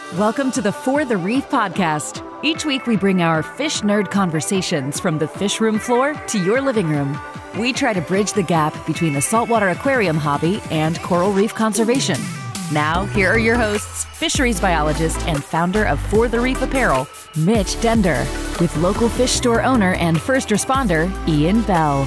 Welcome to the For the Reef podcast. Each week we bring our fish nerd conversations from the fish room floor to your living room. We try to bridge the gap between the saltwater aquarium hobby and coral reef conservation. Now, here are your hosts, fisheries biologist and founder of For the Reef Apparel, Mitch Dender, with local fish store owner and first responder, Ian Bell.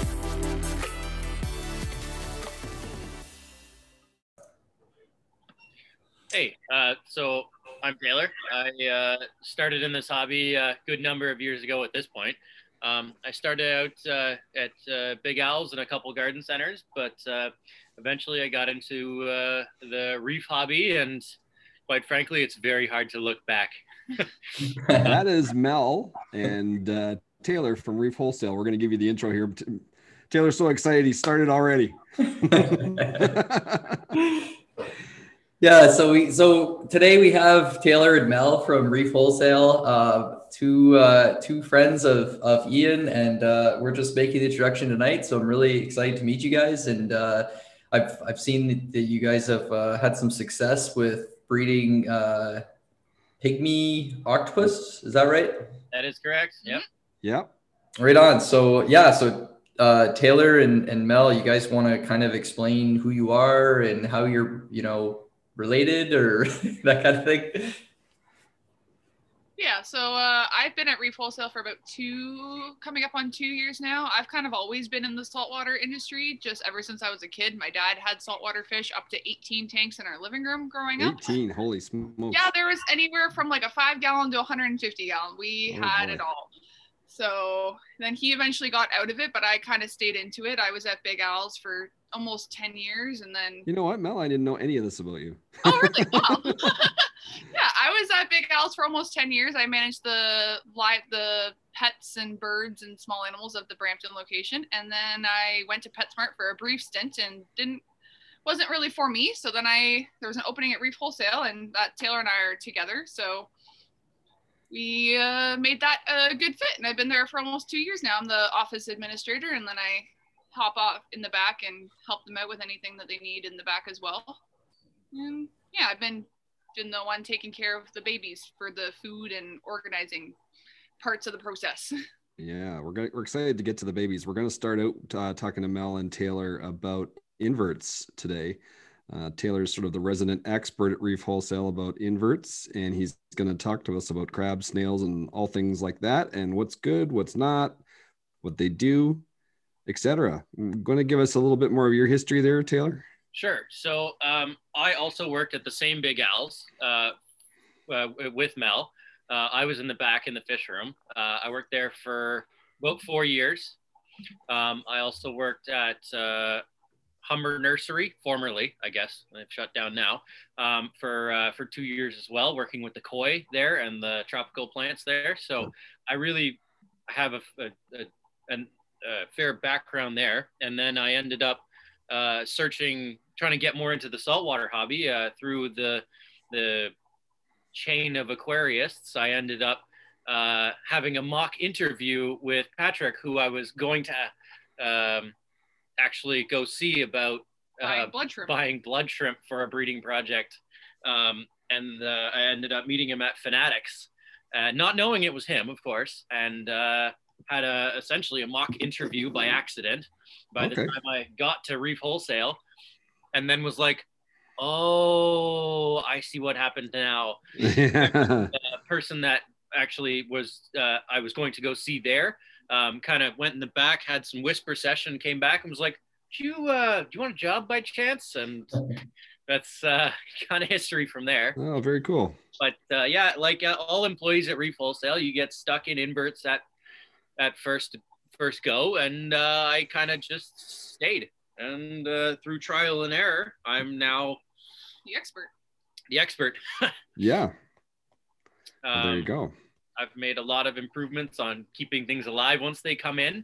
Hey, so I'm Taylor. I started in this hobby a good number of years ago at this point. I started out at Big Owls and a couple garden centers, but eventually I got into the reef hobby, and quite frankly, it's very hard to look back. That is Mel and Taylor from Reef Wholesale. We're going to give you the intro here. Taylor's so excited he started already. Yeah, so today we have Taylor and Mel from Reef Wholesale, two friends of Ian, and we're just making the introduction tonight. So I'm really excited to meet you guys, and I've seen that you guys have had some success with breeding pygmy octopus. Is that right? That is correct. Yep. Yep. Right on. So Taylor and Mel, you guys want to kind of explain who you are and how you're, related or that kind of thing? Yeah, so I've been at Reef Wholesale for about coming up on 2 years now. I've kind of always been in the saltwater industry, just ever since I was a kid. My dad had saltwater fish up to 18 tanks in our living room growing up. 18, holy smokes. Yeah, there was anywhere from like a 5-gallon to 150-gallon. We had it all. So then he eventually got out of it, but I kind of stayed into it. I was at Big Owls for almost 10 years, and then... You know what, Mel? I didn't know any of this about you. Oh, really? Wow. Yeah, I was at Big Owls for almost 10 years. I managed the pets and birds and small animals of the Brampton location, and then I went to PetSmart for a brief stint and wasn't really for me. So then there was an opening at Reef Wholesale, and Taylor and I are together. So we made that a good fit, and I've been there for almost 2 years now. I'm the office administrator, and then I hop off in the back and help them out with anything that they need in the back as well. And yeah, I've been the one taking care of the babies for the food and organizing parts of the process. Yeah, we're excited to get to the babies. We're going to start out talking to Mel and Taylor about inverts today. Taylor's sort of the resident expert at Reef Wholesale about inverts, and he's going to talk to us about crabs, snails, and all things like that, and what's good, what's not, what they do, etc. Going to give us a little bit more of your history there, Taylor? Sure. So I also worked at the same Big Owls with Mel. I was in the back in the fish room. I worked there for about 4 years. I also worked at Humber Nursery, formerly, I guess, they've shut down now, for 2 years as well, working with the koi there and the tropical plants there. So I really have a fair background there. And then I ended up trying to get more into the saltwater hobby through the chain of aquarists. I ended up having a mock interview with Patrick, who I was going to actually go see about buying blood shrimp for a breeding project. And I ended up meeting him at Fanatics, not knowing it was him, of course, and had essentially a mock interview by accident by the time I got to Reef Wholesale, and then was like, oh, I see what happened now. The person that actually was I was going to go see there kind of went in the back, had some whisper session, came back and was like, do you want a job by chance? And that's kind of history from there. Oh, very cool. But yeah, like all employees at Reef Wholesale, you get stuck in inverts at first go, and I kind of just stayed. And through trial and error, I'm now the expert. Yeah. There you go. I've made a lot of improvements on keeping things alive once they come in.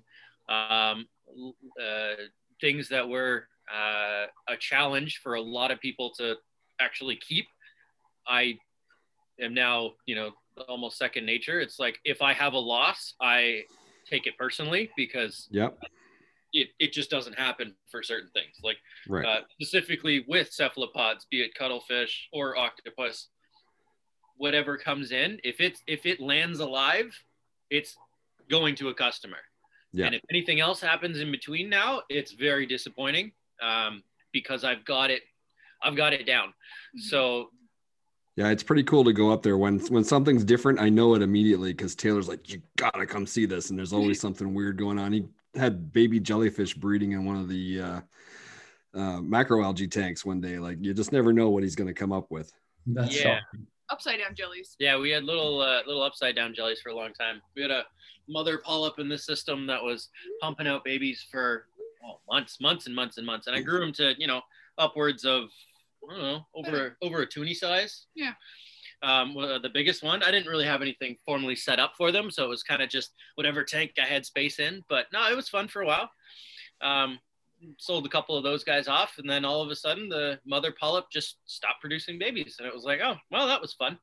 Things that were a challenge for a lot of people to actually keep, I am now, almost second nature. It's like, if I have a loss, I take it personally, because it just doesn't happen for certain things. Like specifically with cephalopods, be it cuttlefish or octopus, whatever comes in, if it lands alive, it's going to a customer. Yeah. And if anything else happens in between now, it's very disappointing, because I've got it down. So yeah, it's pretty cool to go up there when something's different. I know it immediately because Taylor's like, you gotta come see this, and there's always something weird going on. He had baby jellyfish breeding in one of the macroalgae tanks one day. Like, you just never know what he's going to come up with. That's shocking. Upside down jellies. Yeah, we had little upside down jellies for a long time. We had a mother polyp in the system that was pumping out babies for months and months and months, and I grew them to upwards of, I don't know, over a toonie size. Yeah. The biggest one, I didn't really have anything formally set up for them, so it was kind of just whatever tank I had space in. But no, it was fun for a while. Sold a couple of those guys off, and then all of a sudden the mother polyp just stopped producing babies, and it was like, oh well, that was fun.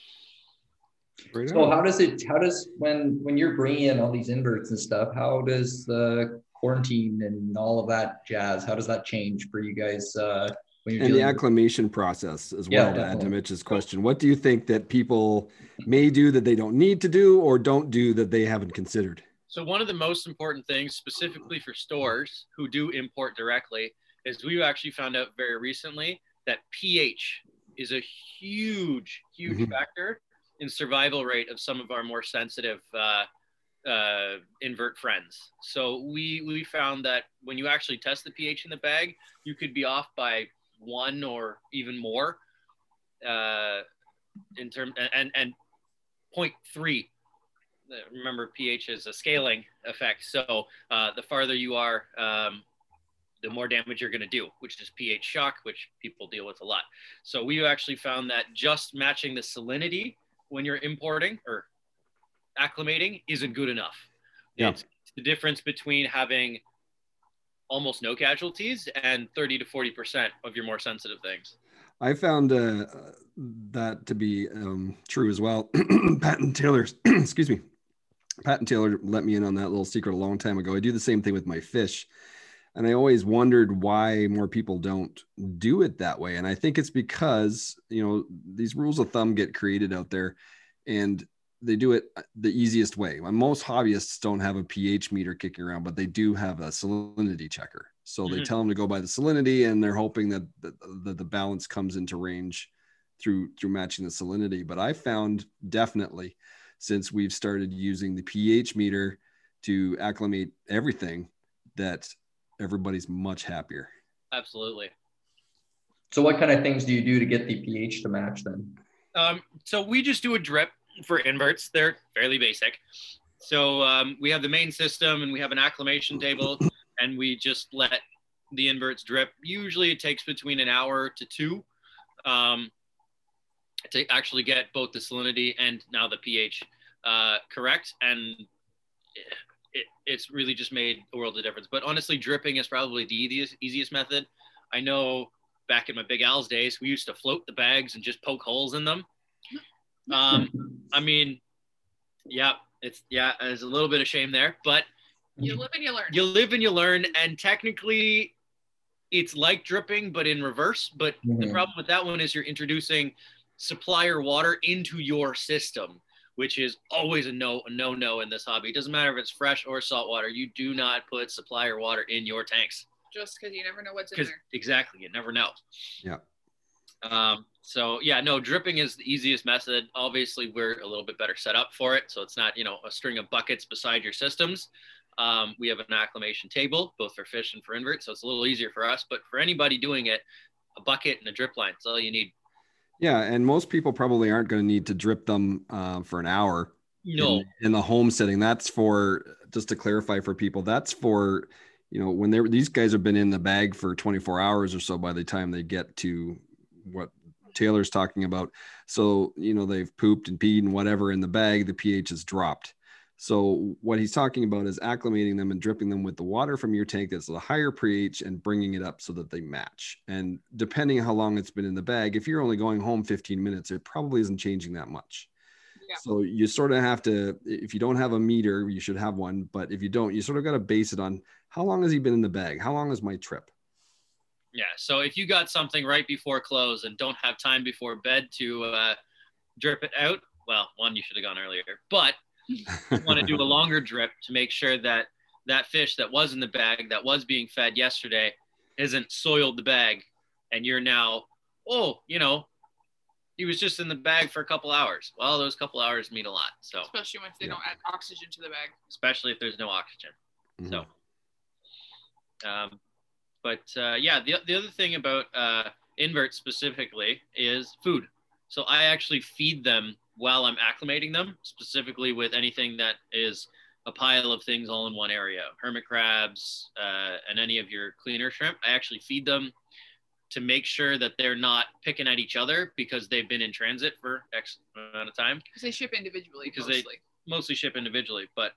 So how does when you're bringing in all these inverts and stuff, how does the quarantine and all of that jazz, how does that change for you guys? And the acclimation process as well, to add to Mitch's question. What do you think that people may do that they don't need to do, or don't do that they haven't considered? So one of the most important things, specifically for stores who do import directly, is we've actually found out very recently that pH is a huge factor in survival rate of some of our more sensitive invert friends. So we found that when you actually test the pH in the bag, you could be off by 1 or even more in term and 0.3. Remember, pH is a scaling effect. So the farther you are, the more damage you're going to do, which is pH shock, which people deal with a lot. So we actually found that just matching the salinity when you're importing or acclimating isn't good enough. Yeah. It's the difference between having almost no casualties and 30 to 40% of your more sensitive things. I found that to be true as well. Pat and Taylor, excuse me. Pat and Taylor let me in on that little secret a long time ago. I do the same thing with my fish. And I always wondered why more people don't do it that way. And I think it's because, these rules of thumb get created out there, and they do it the easiest way. Most hobbyists don't have a pH meter kicking around, but they do have a salinity checker. So they tell them to go by the salinity, and they're hoping that the balance comes into range through matching the salinity. But I found definitely, since we've started using the pH meter to acclimate everything, that everybody's much happier. Absolutely. So what kind of things do you do to get the pH to match then? So we just do a drip for inverts. They're fairly basic. So we have the main system, and we have an acclimation table, and we just let the inverts drip. Usually it takes between an hour to 2 to actually get both the salinity and now the pH correct. And it's really just made a world of difference. But honestly, dripping is probably the easiest method. I know back in my Big Al's days, we used to float the bags and just poke holes in them. I mean, there's a little bit of shame there, but you live and you learn. You live and you learn, and technically it's like dripping, but in reverse. But the problem with that one is you're introducing supplier water into your system, which is always a no in this hobby. It doesn't matter if it's fresh or salt water. You do not put supplier water in your tanks. Just because you never know what's in there. Exactly. You never know. Yeah. Dripping is the easiest method. Obviously, we're a little bit better set up for it. So it's not, a string of buckets beside your systems. We have an acclimation table, both for fish and for inverts. So it's a little easier for us. But for anybody doing it, a bucket and a drip line, that's all you need. Yeah, and most people probably aren't going to need to drip them for an hour. No. In the home setting. That's for, just to clarify for people, that's for, when these guys have been in the bag for 24 hours or so by the time they get to what Taylor's talking about. So, they've pooped and peed and whatever in the bag, the pH has dropped. So what he's talking about is acclimating them and dripping them with the water from your tank that's a higher pH and bringing it up so that they match. And depending on how long it's been in the bag, if you're only going home 15 minutes, it probably isn't changing that much. Yeah. So you sort of have to, if you don't have a meter, you should have one. But if you don't, you sort of got to base it on how long has he been in the bag? How long is my trip? Yeah. So if you got something right before close and don't have time before bed to drip it out. Well, one, you should have gone earlier, but you want to do a longer drip to make sure that that fish that was in the bag that was being fed yesterday isn't soiled the bag, and you're now, he was just in the bag for a couple hours. Well, those couple hours mean a lot. So especially if they don't add oxygen to the bag. Especially if there's no oxygen. Mm-hmm. So, the other thing about inverts specifically is food. So I actually feed them while I'm acclimating them, specifically with anything that is a pile of things all in one area, hermit crabs, and any of your cleaner shrimp. I actually feed them to make sure that they're not picking at each other because they've been in transit for X amount of time. Because they ship individually. They mostly ship individually, but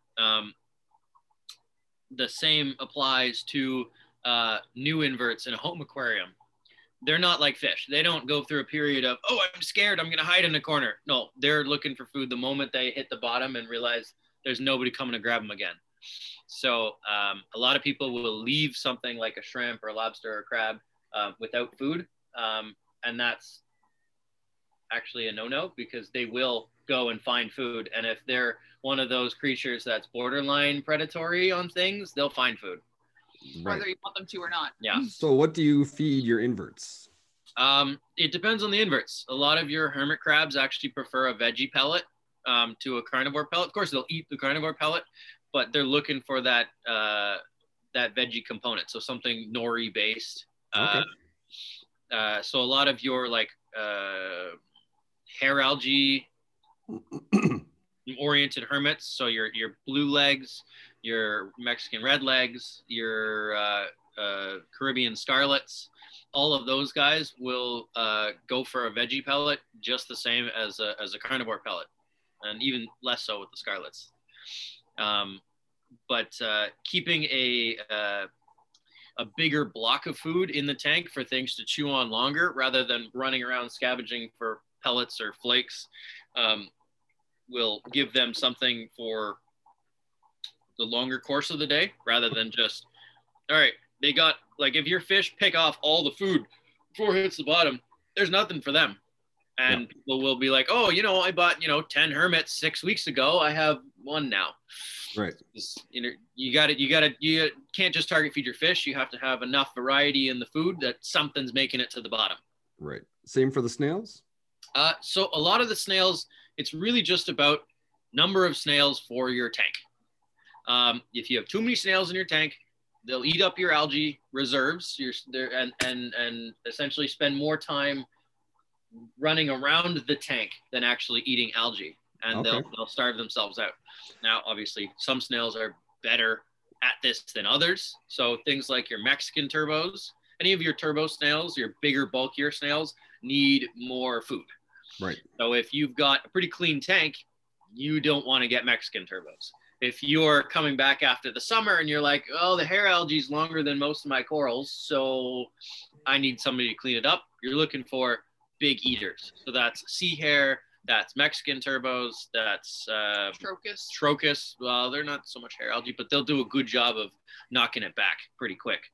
the same applies to new inverts in a home aquarium. They're not like fish. They don't go through a period of, I'm scared, I'm going to hide in a corner. No, they're looking for food the moment they hit the bottom and realize there's nobody coming to grab them again. So a lot of people will leave something like a shrimp or a lobster or a crab without food. And that's actually a no-no because they will go and find food. And if they're one of those creatures that's borderline predatory on things, they'll find food. Right. Whether you want them to or not. Yeah. So what do you feed your inverts? It depends on the inverts. A lot of your hermit crabs actually prefer a veggie pellet to a carnivore pellet. Of course, they'll eat the carnivore pellet, but they're looking for that veggie component. So something nori based. Okay. So a lot of your like hair algae oriented hermits. So your blue legs, your Mexican red legs, your Caribbean scarlets, all of those guys will go for a veggie pellet just the same as a carnivore pellet, and even less so with the scarlets. But keeping a bigger block of food in the tank for things to chew on longer rather than running around scavenging for pellets or flakes will give them something for the longer course of the day rather than just, all right, they got, like if your fish pick off all the food before it hits the bottom, there's nothing for them. And people will be like, I bought, 10 hermits 6 weeks ago. I have one now. Right. You can't just target feed your fish. You have to have enough variety in the food that something's making it to the bottom. Right. Same for the snails? So a lot of the snails, it's really just about number of snails for your tank. If you have too many snails in your tank, they'll eat up your algae reserves and essentially spend more time running around the tank than actually eating algae, and they'll starve themselves out. Now, obviously, some snails are better at this than others. So things like your Mexican turbos, any of your turbo snails, your bigger, bulkier snails need more food. Right. So if you've got a pretty clean tank, you don't want to get Mexican turbos. If you're coming back after the summer and you're like, the hair algae is longer than most of my corals, so I need somebody to clean it up, you're looking for big eaters. So that's sea hair, that's Mexican turbos, that's Trochus. Well, they're not so much hair algae, but they'll do a good job of knocking it back pretty quick.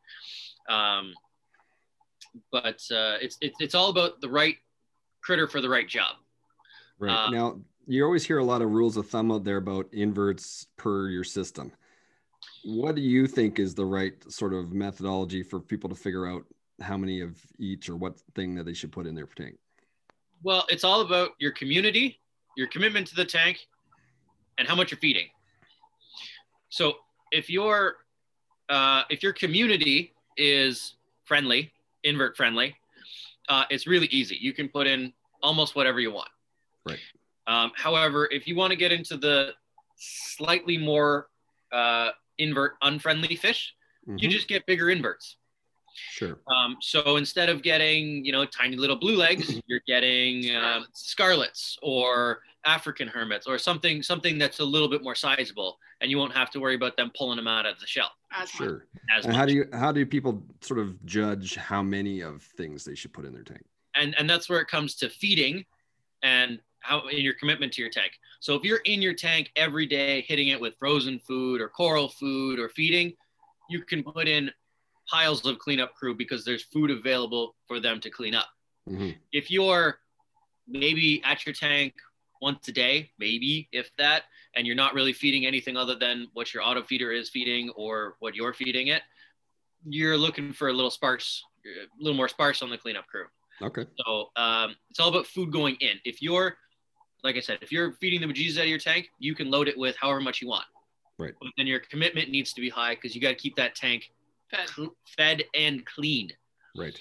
But it's all about the right critter for the right job. Right. Now, you always hear a lot of rules of thumb out there about inverts per your system. What do you think is the right sort of methodology for people to figure out how many of each or what thing that they should put in their tank? Well, it's all about your community, your commitment to the tank, and how much you're feeding. So if your community is friendly, invert friendly, it's really easy. You can put in almost whatever you want. Right. However, if you want to get into the slightly more invert unfriendly fish, you just get bigger inverts. Sure. So instead of getting, tiny little blue legs, you're getting scarlets or African hermits or something that's a little bit more sizable, and you won't have to worry about them pulling them out of the shell. Sure. And how do people sort of judge how many of things they should put in their tank? And that's where it comes to feeding and how in your commitment to your tank. So if you're in your tank every day hitting it with frozen food or coral food or feeding, you can put in piles of cleanup crew because there's food available for them to clean up. If you're maybe at your tank once a day, maybe if that, and you're not really feeding anything other than what your auto feeder is feeding or what you're feeding it, you're looking for a little more sparse on the cleanup crew. Okay. So it's all about food going in. If you're, like I said, if you're feeding the bejesus out of your tank, you can load it with however much you want. Right. But then your commitment needs to be high because you got to keep that tank fed and clean. Right.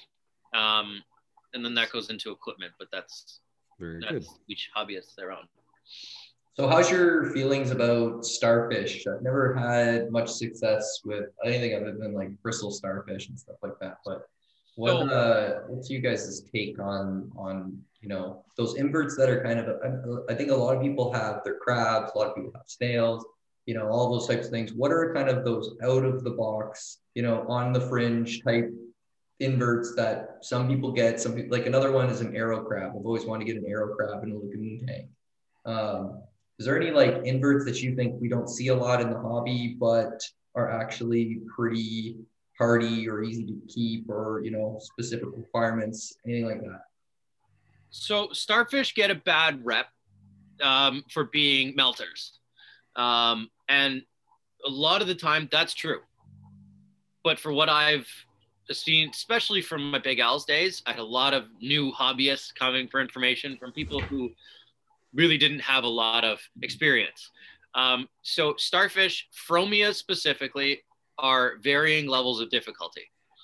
And then that goes into equipment, but that's good. Each hobbyist their own. So how's your feelings about starfish? I've never had much success with anything other than like bristle starfish and stuff like that. But what's you guys' take on those inverts that are kind of, I think a lot of people have their crabs, a lot of people have snails, all those types of things. What are kind of those out of the box, on the fringe type inverts that some people get? Some people, like another one is an arrow crab. I've always wanted to get an arrow crab in a lagoon tank. Is there any like inverts that you think we don't see a lot in the hobby, but are actually pretty hardy or easy to keep, or specific requirements, anything like that? So starfish get a bad rep for being melters, and a lot of the time that's true. But for what I've seen, especially from my Big Al's days, I had a lot of new hobbyists coming for information from people who really didn't have a lot of experience. So starfish, Phromia specifically, are varying levels of difficulty.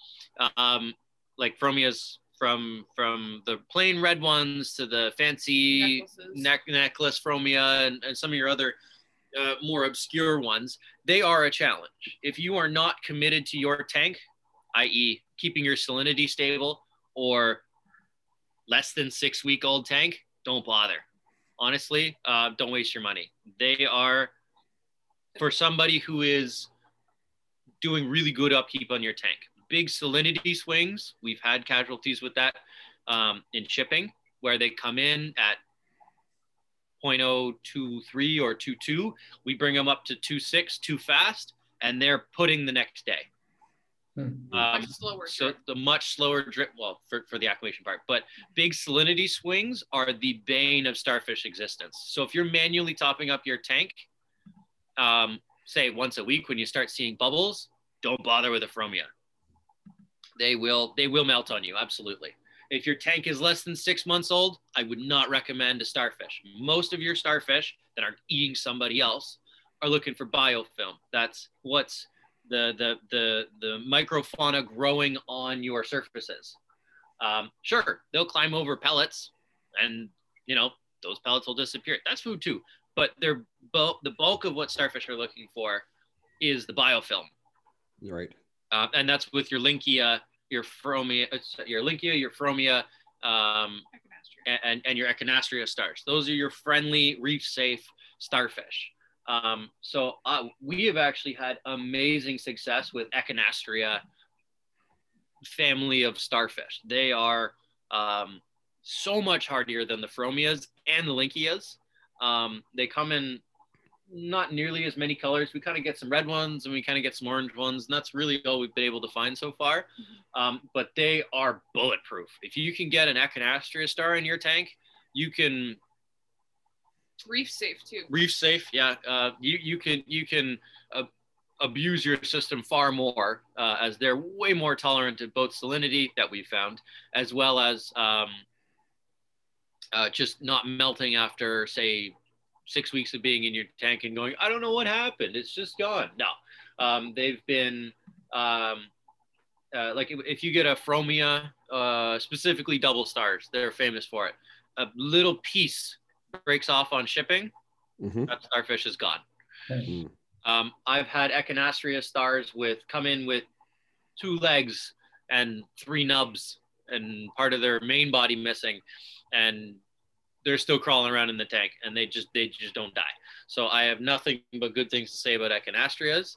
Like Phromias from the plain red ones to the fancy necklace Phromia and some of your other more obscure ones, they are a challenge. If you are not committed to your tank, i.e. keeping your salinity stable or less than 6-week-old tank, don't bother. Honestly, don't waste your money. They are, for somebody who is doing really good upkeep on your tank. Big salinity swings, we've had casualties with that in shipping, where they come in at 0.023 or 2.2. We bring them up to 2.6 too fast, and they're putting the next day. Much slower so drip. the much slower drip, well, for the acclimation part, but big salinity swings are the bane of starfish existence. So if you're manually topping up your tank, say once a week when you start seeing bubbles, don't bother with a Phromia. They will melt on you, absolutely. If your tank is less than 6 months old, I would not recommend a starfish. Most of your starfish that aren't eating somebody else are looking for biofilm. That's what's the microfauna growing on your surfaces. Sure, they'll climb over pellets and, those pellets will disappear. That's food too. But the bulk of what starfish are looking for is the biofilm. Right. And that's with your Lynchia, your Phromia, and your Echinastria stars. Those are your friendly, reef-safe starfish. So we have actually had amazing success with Echinastria family of starfish. They are so much hardier than the Phromias and the Lynchias. They come in not nearly as many colors. We kind of get some red ones and we kind of get some orange ones, and that's really all we've been able to find so far. But they are bulletproof. If you can get an Echinastria star in your tank, you can reef safe too. Reef safe, yeah. You can abuse your system far more as they're way more tolerant to both salinity that we've found, as well as just not melting after, say, 6 weeks of being in your tank and going, I don't know what happened, it's just gone. No, they've been like if you get a Phromia, specifically double stars, they're famous for it. A little piece breaks off on shipping, that starfish is gone. I've had Echinastria stars come in with 2 legs and 3 nubs and part of their main body missing, and they're still crawling around in the tank, and they just don't die. So I have nothing but good things to say about Echinastrias.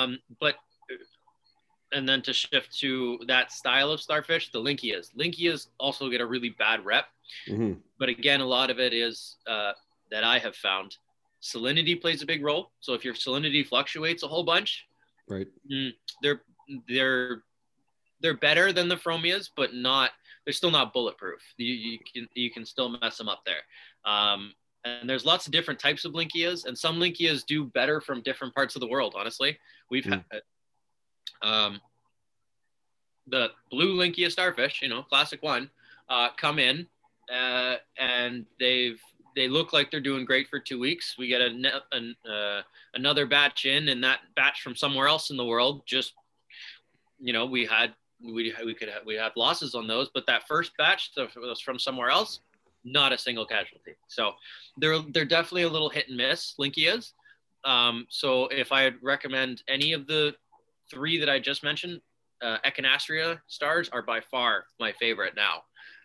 And then to shift to that style of starfish, the Lynchias. Lynchias also get a really bad rep. But again, a lot of it is that I have found salinity plays a big role. So if your salinity fluctuates a whole bunch, right, they're they're better than the Phromias, but they're still not bulletproof. You can still mess them up there. And there's lots of different types of Lynchias, and some Lynchias do better from different parts of the world. Honestly, we've had the blue Lynchia starfish, classic one, come in, and they look like they're doing great for 2 weeks. We get another batch in, and that batch from somewhere else in the world just, we have losses on those, but that first batch that was from somewhere else, not a single casualty. So they're definitely a little hit and miss, Lynchias. So if I recommend any of the 3 that I just mentioned, Echinastria stars are by far my favorite now.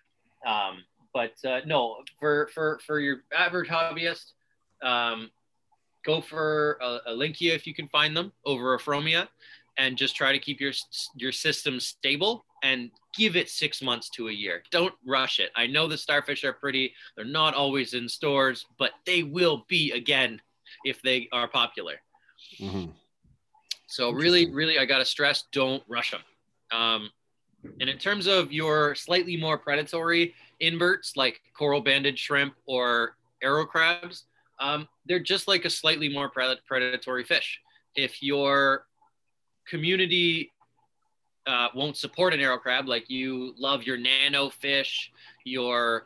But no, for your average hobbyist, go for a Lynchia if you can find them over a Phromia, and just try to keep your system stable and give it 6 months to a year. Don't rush it. I know the starfish are pretty. They're not always in stores, but they will be again if they are popular. Mm-hmm. So really, I got to stress, don't rush them. And in terms of your slightly more predatory inverts like coral banded shrimp or arrow crabs, they're just like a slightly more predatory fish. If your community won't support an arrow crab, like you love your nano fish, your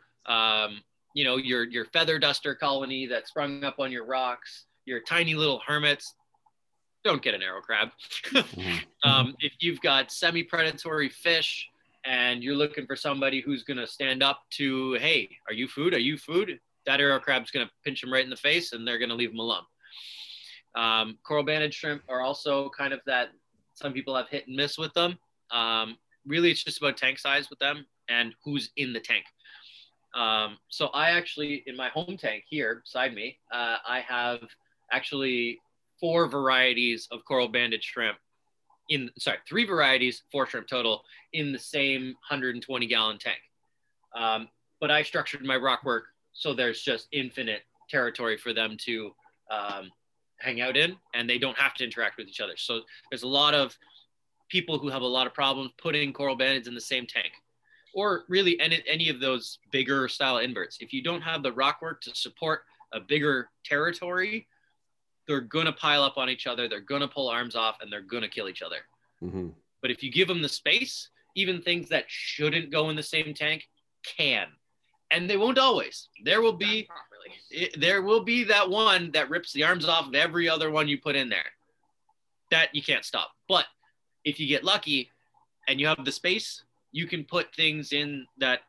feather duster colony that sprung up on your rocks, your tiny little hermits, don't get an arrow crab. If you've got semi-predatory fish and you're looking for somebody who's going to stand up to, hey, are you food? Are you food? That arrow crab's going to pinch them right in the face, and they're going to leave them alone. Coral banded shrimp are also kind of that. Some people have hit and miss with them. Really, it's just about tank size with them and who's in the tank. So I actually, in my home tank here beside me, I have actually 4 varieties of coral banded shrimp 3 varieties, 4 shrimp total in the same 120 gallon tank. But I structured my rock work so there's just infinite territory for them to hang out in, and they don't have to interact with each other. So there's a lot of people who have a lot of problems putting coral bandeds in the same tank, or really any of those bigger style inverts. If you don't have the rock work to support a bigger territory, they're going to pile up on each other. They're going to pull arms off, and they're going to kill each other. Mm-hmm. But if you give them the space, even things that shouldn't go in the same tank can. And they won't always. There will be that one that rips the arms off of every other one you put in there. That you can't stop. But if you get lucky and you have the space, you can put things in that,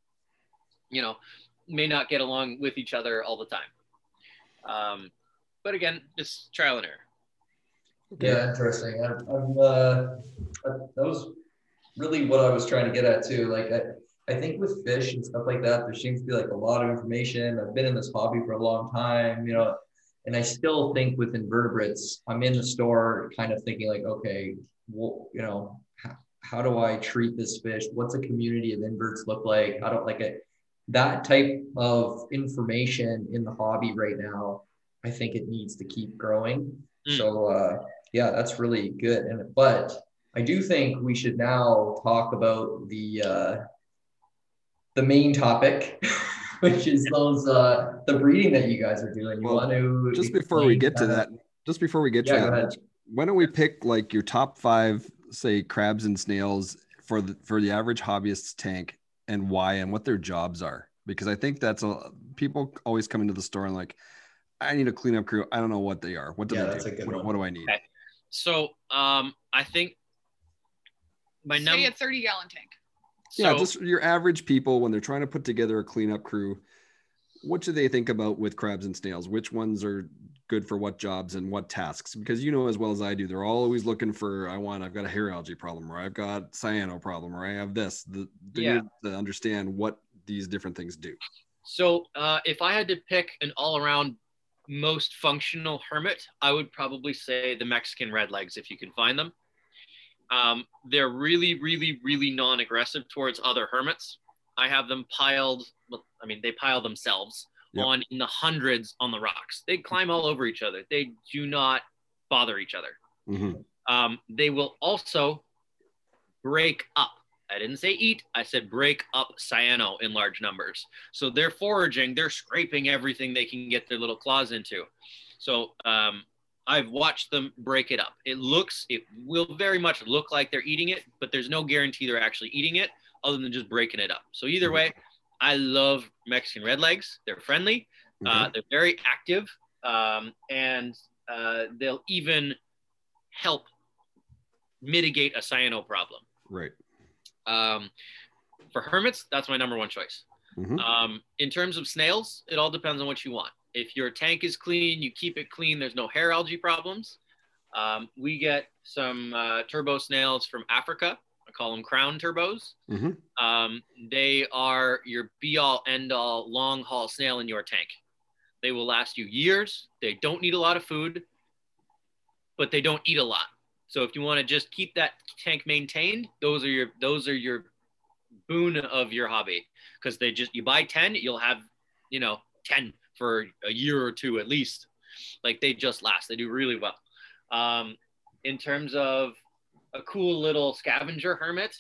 may not get along with each other all the time. But again, just trial and error. Yeah, interesting. That was really what I was trying to get at too. Like, I think with fish and stuff like that, there seems to be like a lot of information. I've been in this hobby for a long time, and I still think with invertebrates, I'm in the store kind of thinking like, okay, well, how do I treat this fish? What's a community of inverts look like? I don't like it. That type of information in the hobby right now, I think it needs to keep growing. So yeah, that's really good. But I do think we should now talk about the main topic, which is the breeding that you guys are doing. Just before we get to that, why don't we pick like your top 5, say, crabs and snails for the average hobbyist's tank, and why, and what their jobs are? Because I think people always come into the store and like, I need a cleanup crew. I don't know what they are. What do they do? What do I need? Okay. So I think say a 30 gallon tank. Yeah, just your average people, when they're trying to put together a cleanup crew, what should they think about with crabs and snails? Which ones are good for what jobs and what tasks? Because as well as I do, they're always looking for, I've got a hair algae problem, or I've got cyano problem, or I have this. They need to understand what these different things do. So if I had to pick an all-around most functional hermit, I would probably say the Mexican redlegs, if you can find them. They're really, really, really non-aggressive towards other hermits. I have them piled, they pile themselves in the hundreds on the rocks. They climb all over each other. They do not bother each other. Mm-hmm. They will also break up. I didn't say eat. I said break up cyano in large numbers. So they're foraging. They're scraping everything they can get their little claws into. So I've watched them break it up. It will very much look like they're eating it, but there's no guarantee they're actually eating it other than just breaking it up. So either way, I love Mexican redlegs. They're friendly. They're very active, and they'll even help mitigate a cyano problem. Right. For hermits, that's my number one choice. In terms of snails, it all depends on what you want. If your tank is clean, you keep it clean, there's no hair algae problems. We get some turbo snails from Africa. I call them crown turbos. They are your be-all, end-all, long-haul snail in your tank. They will last you years. They don't need a lot of food, but they don't eat a lot. So if you want to just keep that tank maintained, those are your boon of your hobby, because you buy 10, you'll have 10 for a year or two at least. Like, they just last. They do really well. In terms of a cool little scavenger hermit,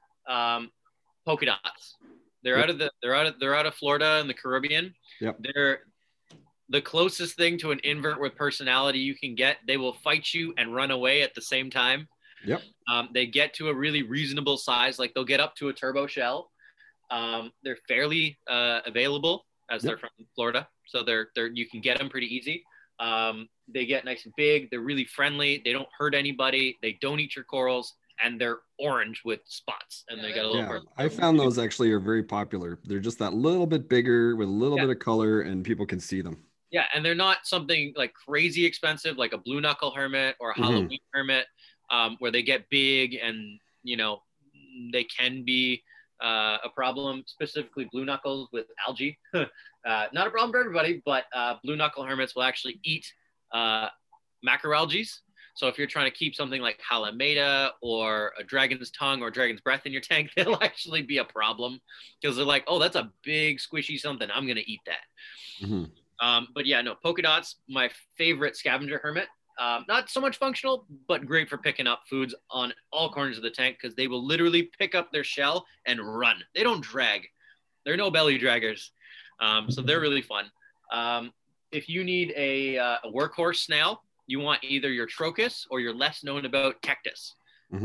polka dots. They're out of Florida and the Caribbean. They're the closest thing to an invert with personality you can get. They will fight you and run away at the same time. They get to a really reasonable size. Like, they'll get up to a turbo shell. They're fairly available, as they're from Florida, so you can get them pretty easy. They get nice and big. They're really friendly. They don't hurt anybody. They don't eat your corals, and they're orange with spots, and they got a little. I found those actually are very popular. They're just that little bit bigger with a little bit of color, and people can see them. Yeah, and they're not something like crazy expensive, like a blue knuckle hermit or a Halloween hermit, where they get big and they can be a problem. Specifically, blue knuckles with algae. Not a problem for everybody, but blue knuckle hermits will actually eat macroalgae. So if you're trying to keep something like Halimeda or a dragon's tongue or dragon's breath in your tank, they'll actually be a problem, because they're like, oh, that's a big squishy something, I'm gonna eat that. But yeah, no, polka dots, my favorite scavenger hermit. Not so much functional, but great for picking up foods on all corners of the tank, because they will literally pick up their shell and run. They don't drag. They're no belly draggers. So they're really fun. If you need a workhorse snail, you want either your Trochus or your less known about Tectus.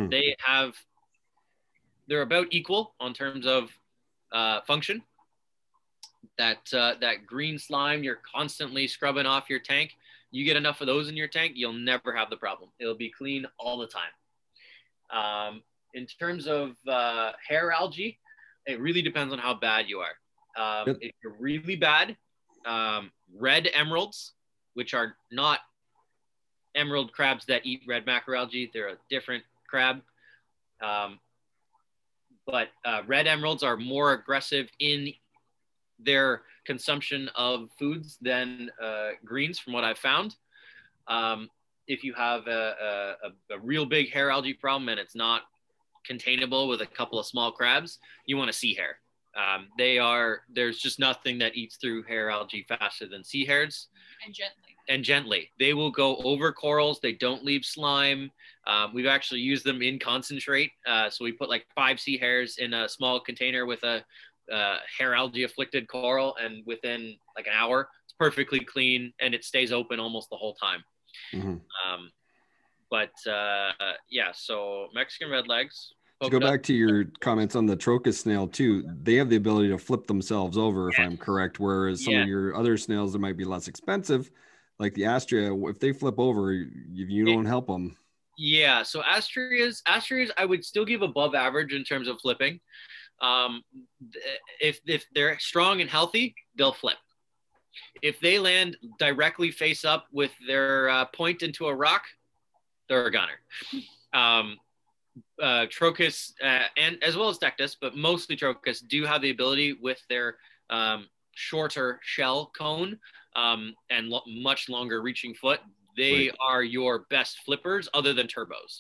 They're about equal on terms of function. That green slime you're constantly scrubbing off your tank, you get enough of those in your tank, you'll never have the problem. It'll be clean all the time. In terms of hair algae, it really depends on how bad you are. If you're really bad, red emeralds, which are not emerald crabs that eat red macroalgae, they're a different crab. But red emeralds are more aggressive in their consumption of foods than greens, from what I've found. If you have a real big hair algae problem and it's not containable with a couple of small crabs, you want a sea hare. There's just nothing that eats through hair algae faster than sea hares. And gently. They will go over corals. They don't leave slime. We've actually used them in concentrate. So we put like 5 sea hares in a small container with a hair algae afflicted coral, and within like an hour, it's perfectly clean and it stays open almost the whole time. So Mexican redlegs. To go back to your comments on the Trochus snail too, they have the ability to flip themselves over, if I'm correct, whereas some of your other snails that might be less expensive, like the Astrea, if they flip over, you don't help them. Yeah, so Astreas I would still give above average in terms of flipping. If they're strong and healthy, they'll flip. If they land directly face up with their point into a rock, they're a gunner. Trochus and as well as Tectus, but mostly Trochus, do have the ability with their shorter shell cone and much longer reaching foot. They are your best flippers other than turbos.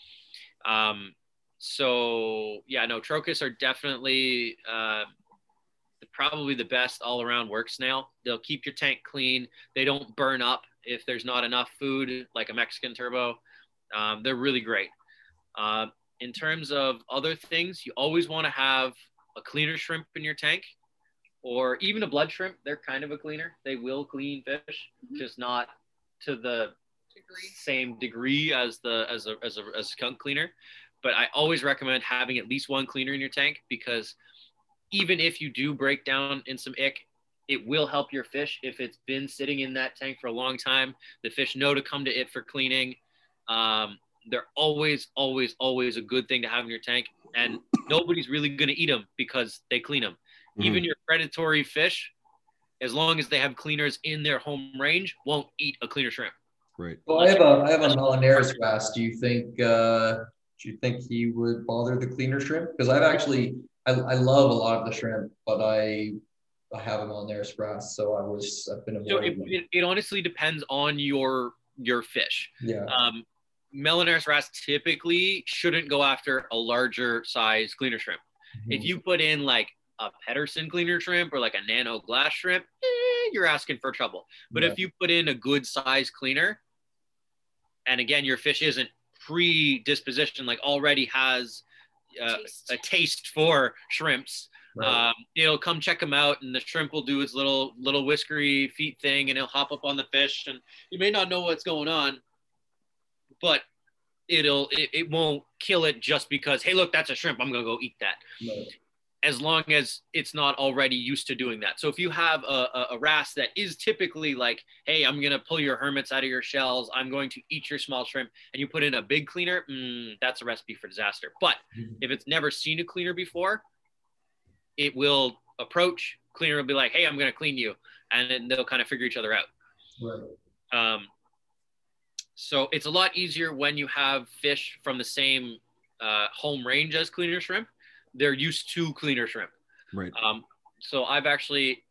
Trochus are definitely probably the best all-around work snail. They'll keep your tank clean. They don't burn up if there's not enough food, like a Mexican turbo. They're really great. in terms of other things, you always want to have a cleaner shrimp in your tank, or even a blood shrimp. They're kind of a cleaner. They will clean fish, just not to the same degree as a skunk cleaner. But I always recommend having at least one cleaner in your tank, because even if you do break down in some ick, it will help your fish. If it's been sitting in that tank for a long time, the fish know to come to it for cleaning. They're always a good thing to have in your tank, and nobody's really going to eat them because they clean them. Even your predatory fish, as long as they have cleaners in their home range, won't eat a cleaner shrimp. Right. Well, I have a Melanaris wrasse. Do you think he would bother the cleaner shrimp? Because I love a lot of the shrimp, but I have a Melanaris wrasse, so I've been avoiding them. It honestly depends on your fish. Yeah. Melanaris wrasse typically shouldn't go after a larger size cleaner shrimp. If you put in like a Pedersen cleaner shrimp or like a nano glass shrimp, you're asking for trouble. But if you put in a good size cleaner, and again, your fish isn't predisposition, like already has a taste for shrimps, right. It'll come check them out, and the shrimp will do its little whiskery feet thing, and it'll hop up on the fish, and you may not know what's going on, but it won't kill it just because, hey, look, that's a shrimp, I'm gonna go eat that. Right. As long as it's not already used to doing that. So if you have a wrasse that is typically like, hey, I'm gonna pull your hermits out of your shells, I'm going to eat your small shrimp, and you put in a big cleaner, that's a recipe for disaster. But if it's never seen a cleaner before, it will approach, cleaner will be like, hey, I'm gonna clean you, and then they'll kind of figure each other out. Right. So it's a lot easier when you have fish from the same home range as cleaner shrimp. They're used to cleaner shrimp. Right. So I've actually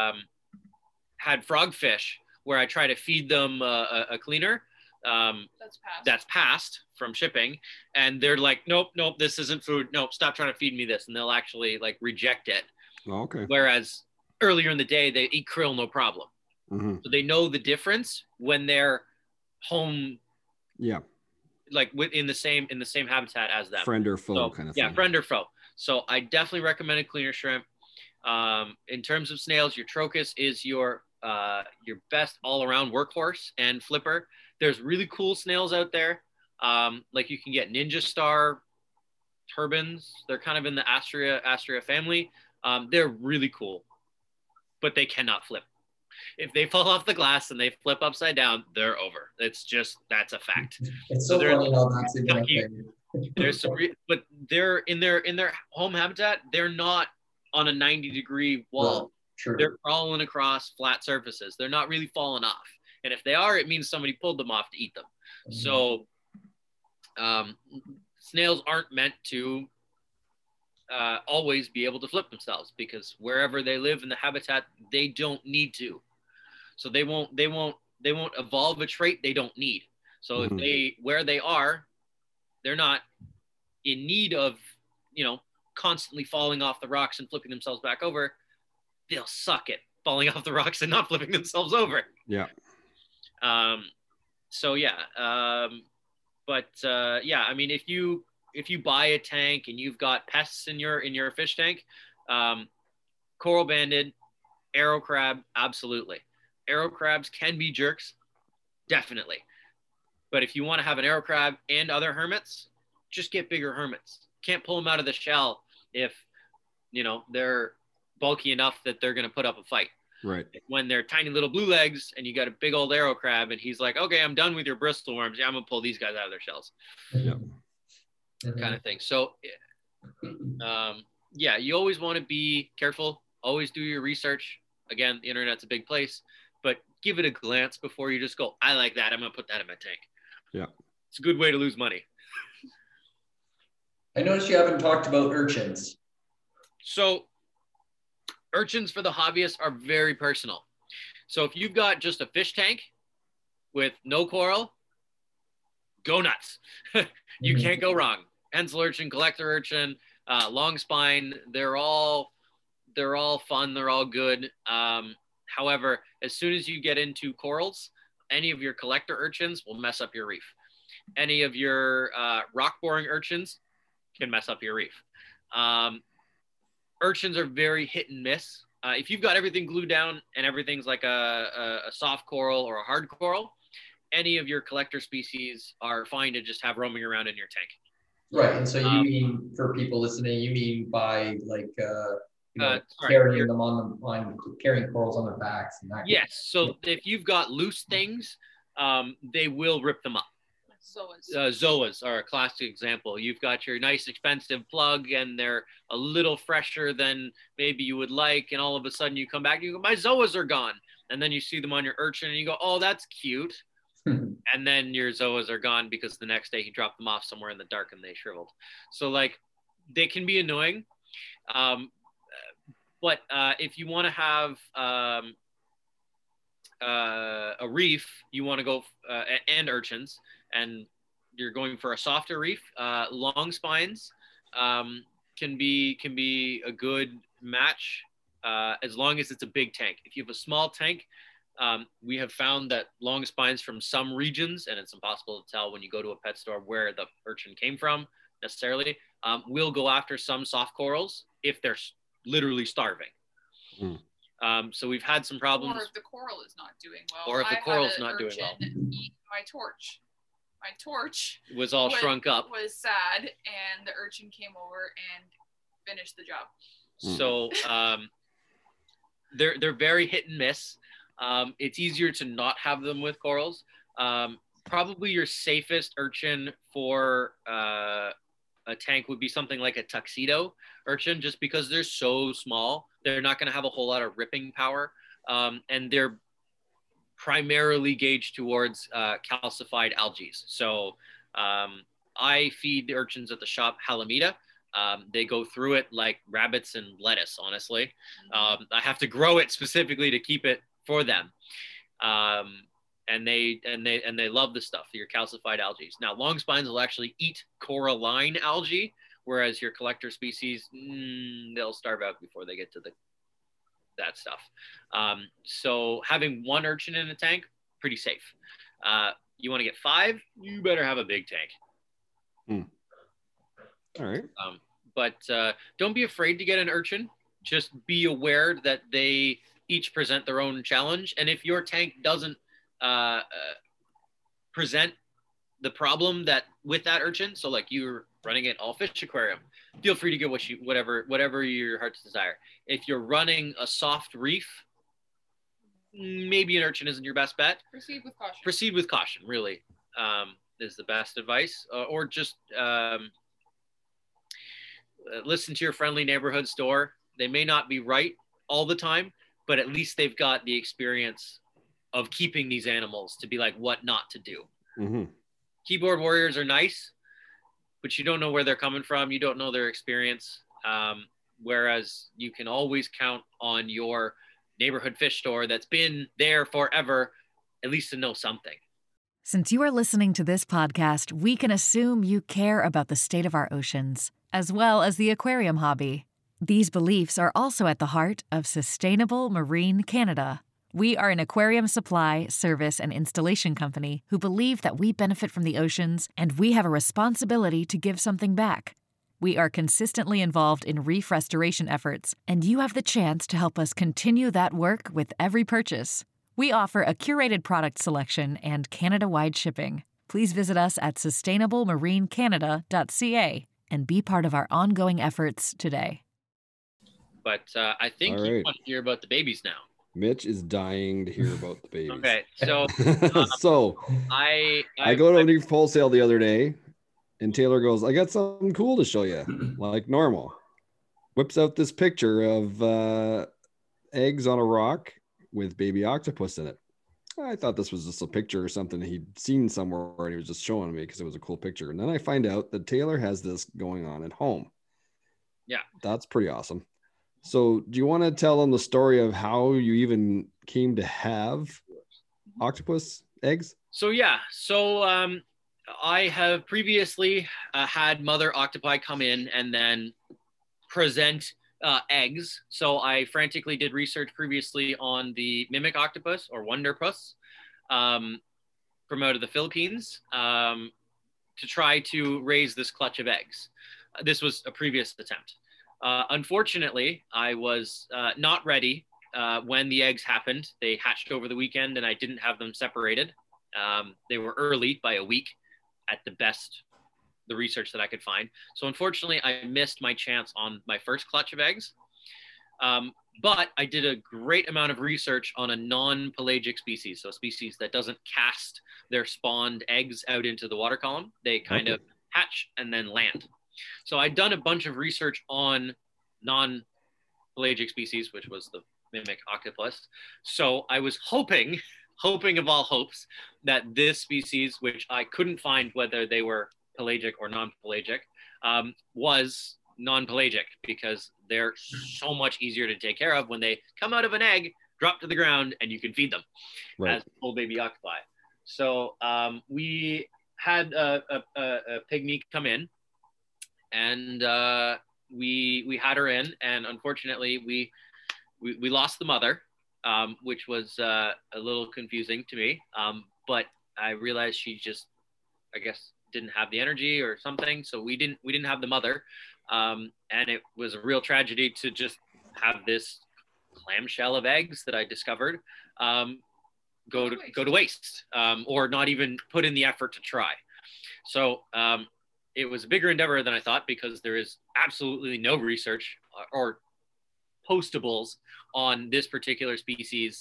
had frogfish where I try to feed them a cleaner that's passed from shipping, and they're like, nope, this isn't food. Nope, stop trying to feed me this, and they'll actually like reject it. Oh, okay. Whereas earlier in the day, they eat krill no problem. So they know the difference when they're home. Yeah. Like in the same habitat as them. Friend or foe kind of thing. Yeah, friend or foe. So I definitely recommend a cleaner shrimp. In terms of snails, your Trochus is your best all-around workhorse and flipper. There's really cool snails out there. Like you can get Ninja Star turbans. They're kind of in the Astrea family. They're really cool, but they cannot flip. If they fall off the glass and they flip upside down, they're over. That's a fact. It's so funny how that's even a thing. There's some, but they're in their home habitat. They're not on a 90-degree wall. Right. True. They're crawling across flat surfaces. They're not really falling off. And if they are, it means somebody pulled them off to eat them. So snails aren't meant to always be able to flip themselves, because wherever they live in the habitat, they don't need to. So they won't evolve a trait they don't need. So if where they are, they're not in need of, constantly falling off the rocks and flipping themselves back over, they'll suck at falling off the rocks and not flipping themselves over. Yeah. So yeah. Yeah, I mean, if you buy a tank and you've got pests in your fish tank, coral banded, arrow crab, absolutely. Arrow crabs can be jerks, definitely. But if you want to have an arrow crab and other hermits, just get bigger hermits. Can't pull them out of the shell if, they're bulky enough that they're going to put up a fight. Right. When they're tiny little blue legs and you got a big old arrow crab and he's like, okay, I'm done with your bristle worms. Yeah, I'm going to pull these guys out of their shells. Yep. Kind of thing. So, yeah, you always want to be careful. Always do your research. Again, the internet's a big place, but give it a glance before you just go, I like that, I'm going to put that in my tank. Yeah. It's a good way to lose money. I noticed you haven't talked about urchins. So urchins for the hobbyists are very personal. So if you've got just a fish tank with no coral, go nuts. You can't go wrong. Pencil urchin, collector urchin, long spine, they're all fun. They're all good. However, as soon as you get into corals, any of your collector urchins will mess up your reef. Any of your rock boring urchins can mess up your reef. Urchins are very hit and miss. If you've got everything glued down and everything's like a soft coral or a hard coral, any of your collector species are fine to just have roaming around in your tank. Right. And so you mean, for people listening, you mean by like carrying them on carrying corals on their backs and that. Yes. So if you've got loose things, they will rip them up. Zoas are a classic example. You've got your nice expensive plug and they're a little fresher than maybe you would like, and all of a sudden you come back and you go, my Zoas are gone, and then you see them on your urchin and you go, oh, that's cute. And then your Zoas are gone because the next day he dropped them off somewhere in the dark and they shriveled. So like they can be annoying. But if you want to have a reef, you want to go and urchins, and you're going for a softer reef, long spines can be a good match as long as it's a big tank. If you have a small tank, we have found that long spines from some regions, and it's impossible to tell when you go to a pet store where the urchin came from necessarily, will go after some soft corals if they're literally starving. So we've had some problems. Or if the coral is not doing well. Or if the coral's not doing well. Eat my torch. My torch was all shrunk up. Was sad, and the urchin came over and finished the job. So they're very hit and miss. It's easier to not have them with corals. Probably your safest urchin for a tank would be something like a tuxedo urchin, just because they're so small. They're not going to have a whole lot of ripping power, and they're primarily gauged towards calcified algae. So I feed the urchins at the shop Halimeda. They go through it like rabbits and lettuce, honestly. I have to grow it specifically to keep it for them. And they love the stuff, your calcified algae. Now, long spines will actually eat coralline algae, whereas your collector species, they'll starve out before they get to that stuff. So having one urchin in a tank, pretty safe. You want to get 5, you better have a big tank. All right. But don't be afraid to get an urchin. Just be aware that they each present their own challenge. And if your tank doesn't present the problem that with that urchin, so like you're running it all fish aquarium, feel free to get whatever your heart's desire. If you're running a soft reef, maybe an urchin isn't your best bet. Proceed with caution, really, is the best advice. Or just listen to your friendly neighborhood store. They may not be right all the time, but at least they've got the experience of keeping these animals to be like what not to do. Keyboard warriors are nice, but you don't know where they're coming from. You don't know their experience. Whereas you can always count on your neighborhood fish store that's been there forever, at least to know something. Since you are listening to this podcast, we can assume you care about the state of our oceans, as well as the aquarium hobby. These beliefs are also at the heart of Sustainable Marine Canada. We are an aquarium supply, service, and installation company who believe that we benefit from the oceans and we have a responsibility to give something back. We are consistently involved in reef restoration efforts, and you have the chance to help us continue that work with every purchase. We offer a curated product selection and Canada-wide shipping. Please visit us at sustainablemarinecanada.ca and be part of our ongoing efforts today. But I think you want to hear about the babies now. Mitch is dying to hear about the babies. Okay, so I go to Reef Wholesale the other day, and Taylor goes, "I got something cool to show you," like normal. Whips out this picture of eggs on a rock with baby octopus in it. I thought this was just a picture or something he'd seen somewhere, and he was just showing me because it was a cool picture. And then I find out that Taylor has this going on at home. Yeah, that's pretty awesome. So do you want to tell them the story of how you even came to have octopus eggs? So I have previously had mother octopi come in and then present eggs. So I frantically did research previously on the mimic octopus or wonderpus from out of the Philippines to try to raise this clutch of eggs. This was a previous attempt. Unfortunately, I was not ready when the eggs happened. They hatched over the weekend and I didn't have them separated. They were early by a week at the best, the research that I could find. So unfortunately, I missed my chance on my first clutch of eggs. But I did a great amount of research on a non-pelagic species, so a species that doesn't cast their spawned eggs out into the water column. They kind of hatch and then land. So I'd done a bunch of research on non-pelagic species, which was the mimic octopus. So I was hoping of all hopes, that this species, which I couldn't find whether they were pelagic or non-pelagic, was non-pelagic, because they're so much easier to take care of when they come out of an egg, drop to the ground, and you can feed them as full baby octopi. So we had a pygmy come in, and we had her in, and unfortunately we lost the mother, which was a little confusing to me. But I realized she just, I guess, didn't have the energy or something. So we didn't have the mother. And it was a real tragedy to just have this clamshell of eggs that I discovered go to waste, or not even put in the effort to try. So it was a bigger endeavor than I thought, because there is absolutely no research or postables on this particular species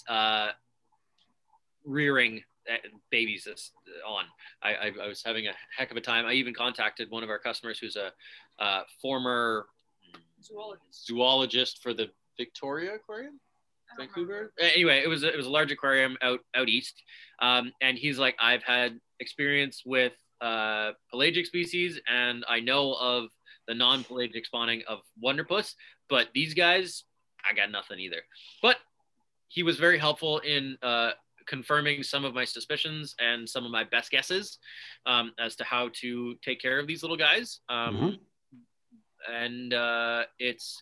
rearing babies on. I was having a heck of a time. I even contacted one of our customers who's a former zoologist for the Victoria Aquarium, Vancouver. Anyway, it was a large aquarium out east, and he's like, I've had experience with pelagic species, and I know of the non-pelagic spawning of Wonderpuss, but these guys, I got nothing either. But he was very helpful in confirming some of my suspicions and some of my best guesses as to how to take care of these little guys. And it's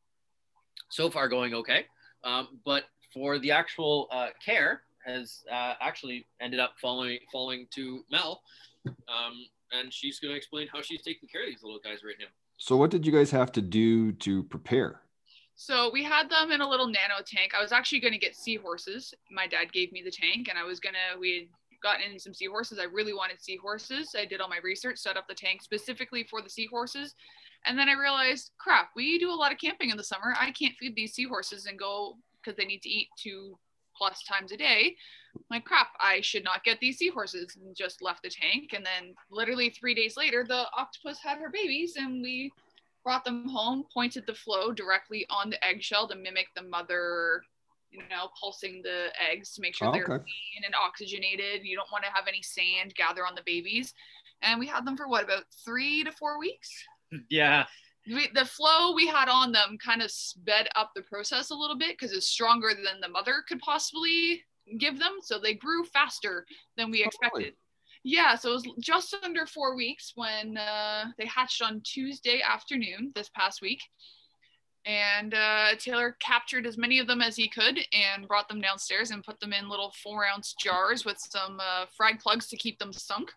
so far going okay. But for the actual care has actually ended up falling to Mel. And she's going to explain how she's taking care of these little guys right now. So what did you guys have to do to prepare? So we had them in a little nano tank. I was actually going to get seahorses. My dad gave me the tank, and we had gotten in some seahorses. I really wanted seahorses. I did all my research, set up the tank specifically for the seahorses. And then I realized, crap, we do a lot of camping in the summer. I can't feed these seahorses and go, because they need to eat 2+ times a day. I'm like, crap, I should not get these seahorses, and just left the tank. And then literally 3 days later, the octopus had her babies, and we brought them home, pointed the flow directly on the eggshell to mimic the mother, pulsing the eggs to make sure they're clean and oxygenated. You don't want to have any sand gather on the babies. And we had them for about 3 to 4 weeks? Yeah. The flow we had on them kind of sped up the process a little bit, because it's stronger than the mother could possibly give them. So they grew faster than we expected. Yeah, so it was just under 4 weeks when they hatched on Tuesday afternoon this past week. And Taylor captured as many of them as he could and brought them downstairs and put them in little 4-ounce jars with some frag plugs to keep them sunk.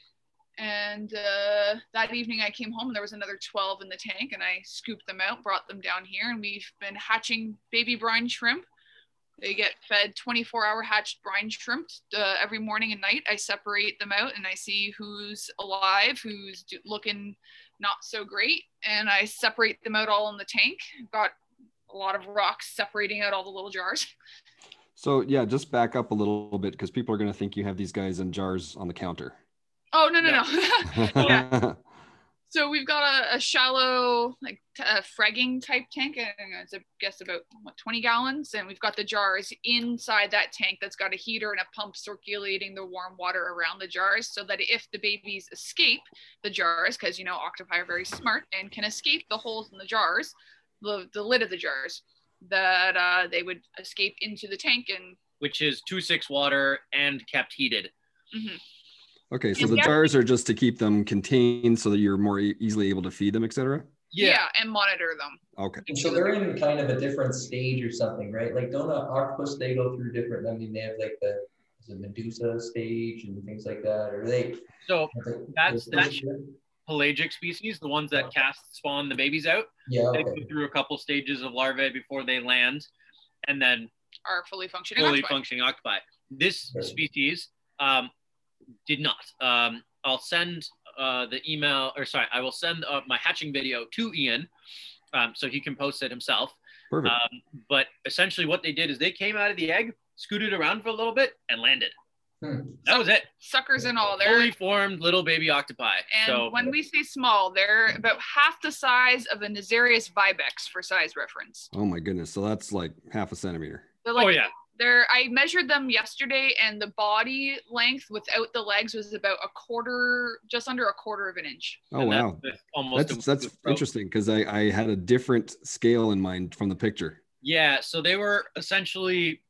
And that evening I came home and there was another 12 in the tank, and I scooped them out, brought them down here, and we've been hatching baby brine shrimp. They get fed 24-hour hatched brine shrimp every morning and night. I separate them out and I see who's alive, who's looking not so great. And I separate them out all in the tank. Got a lot of rocks separating out all the little jars. So yeah, just back up a little bit, because people are going to think you have these guys in jars on the counter. Oh, no. Yeah. So we've got a shallow, fragging type tank. It's, I guess, about 20 gallons. And we've got the jars inside that tank that's got a heater and a pump circulating the warm water around the jars, so that if the babies escape the jars, because, octopi are very smart and can escape the holes in the jars, the lid of the jars, that they would escape into the tank. Which is 2.6 water and kept heated. Mm-hmm. Okay, so the jars are just to keep them contained so that you're more easily able to feed them, etc.? Yeah, and monitor them. Okay. And so they're in kind of a different stage or something, right? Like, don't octopus, they go through different, they have the Medusa stage and things like that, or they? So pelagic species, the ones that spawn the babies out. Yeah. They go through a couple stages of larvae before they land, and then are fully functioning octopi. This species did not. I'll send the email, I will send my hatching video to Ian, so he can post it himself. Perfect. But essentially what they did is they came out of the egg, scooted around for a little bit, and landed. That was it. Suckers and all. They're fully formed little baby octopi. And when we say small, they're about half the size of a Nazarius vibex for size reference. Oh my goodness. So that's like half a centimeter. Like, I measured them yesterday, and the body length without the legs was about just under a quarter of an inch. Oh, wow. That's interesting, because I had a different scale in mind from the picture. Yeah, so they were essentially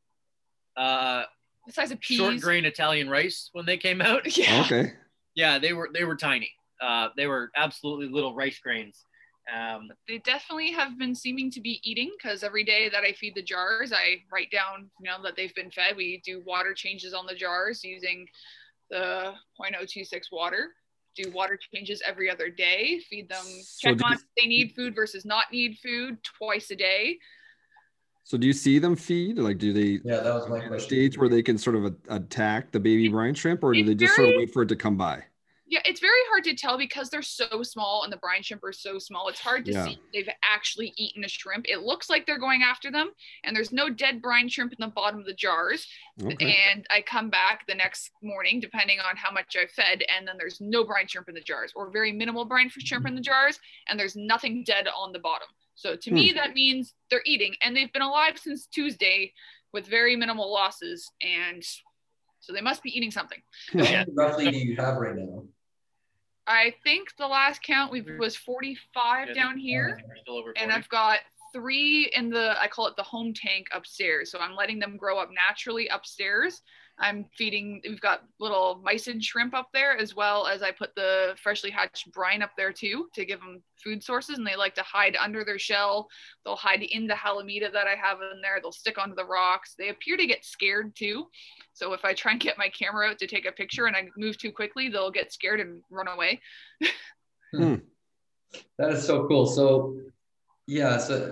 the size of peas. Short grain Italian rice when they came out. Yeah. Okay. Yeah, they were tiny. They were absolutely little rice grains. They definitely have been seeming to be eating, because every day that I feed the jars, I write down, that they've been fed. We do water changes on the jars using the 0.026 water. Do water changes every other day. Feed them, check on if they need food versus not need food twice a day. So do you see them feed? Like, do they? Yeah, that was my question. Stage where they can sort of attack the baby brine shrimp, or do they just sort of wait for it to come by? Yeah, it's very hard to tell because they're so small and the brine shrimp are so small. It's hard to see if they've actually eaten a shrimp. It looks like they're going after them, and there's no dead brine shrimp in the bottom of the jars. Okay. And I come back the next morning, depending on how much I've fed, and then there's no brine shrimp in the jars, or very minimal brine shrimp in the jars, and there's nothing dead on the bottom. So to me, that means they're eating, and they've been alive since Tuesday with very minimal losses, and so they must be eating something. How many roughly do you have right now? I think the last count was 45 down here, and I've got 3 in I call it the home tank upstairs. So I'm letting them grow up naturally upstairs. We've got little mysid shrimp up there, as well as I put the freshly hatched brine up there too, to give them food sources, and they like to hide under their shell. They'll hide in the halimita that I have in there. They'll stick onto the rocks. They appear to get scared too. So if I try and get my camera out to take a picture and I move too quickly, they'll get scared and run away. That is so cool. So yeah, so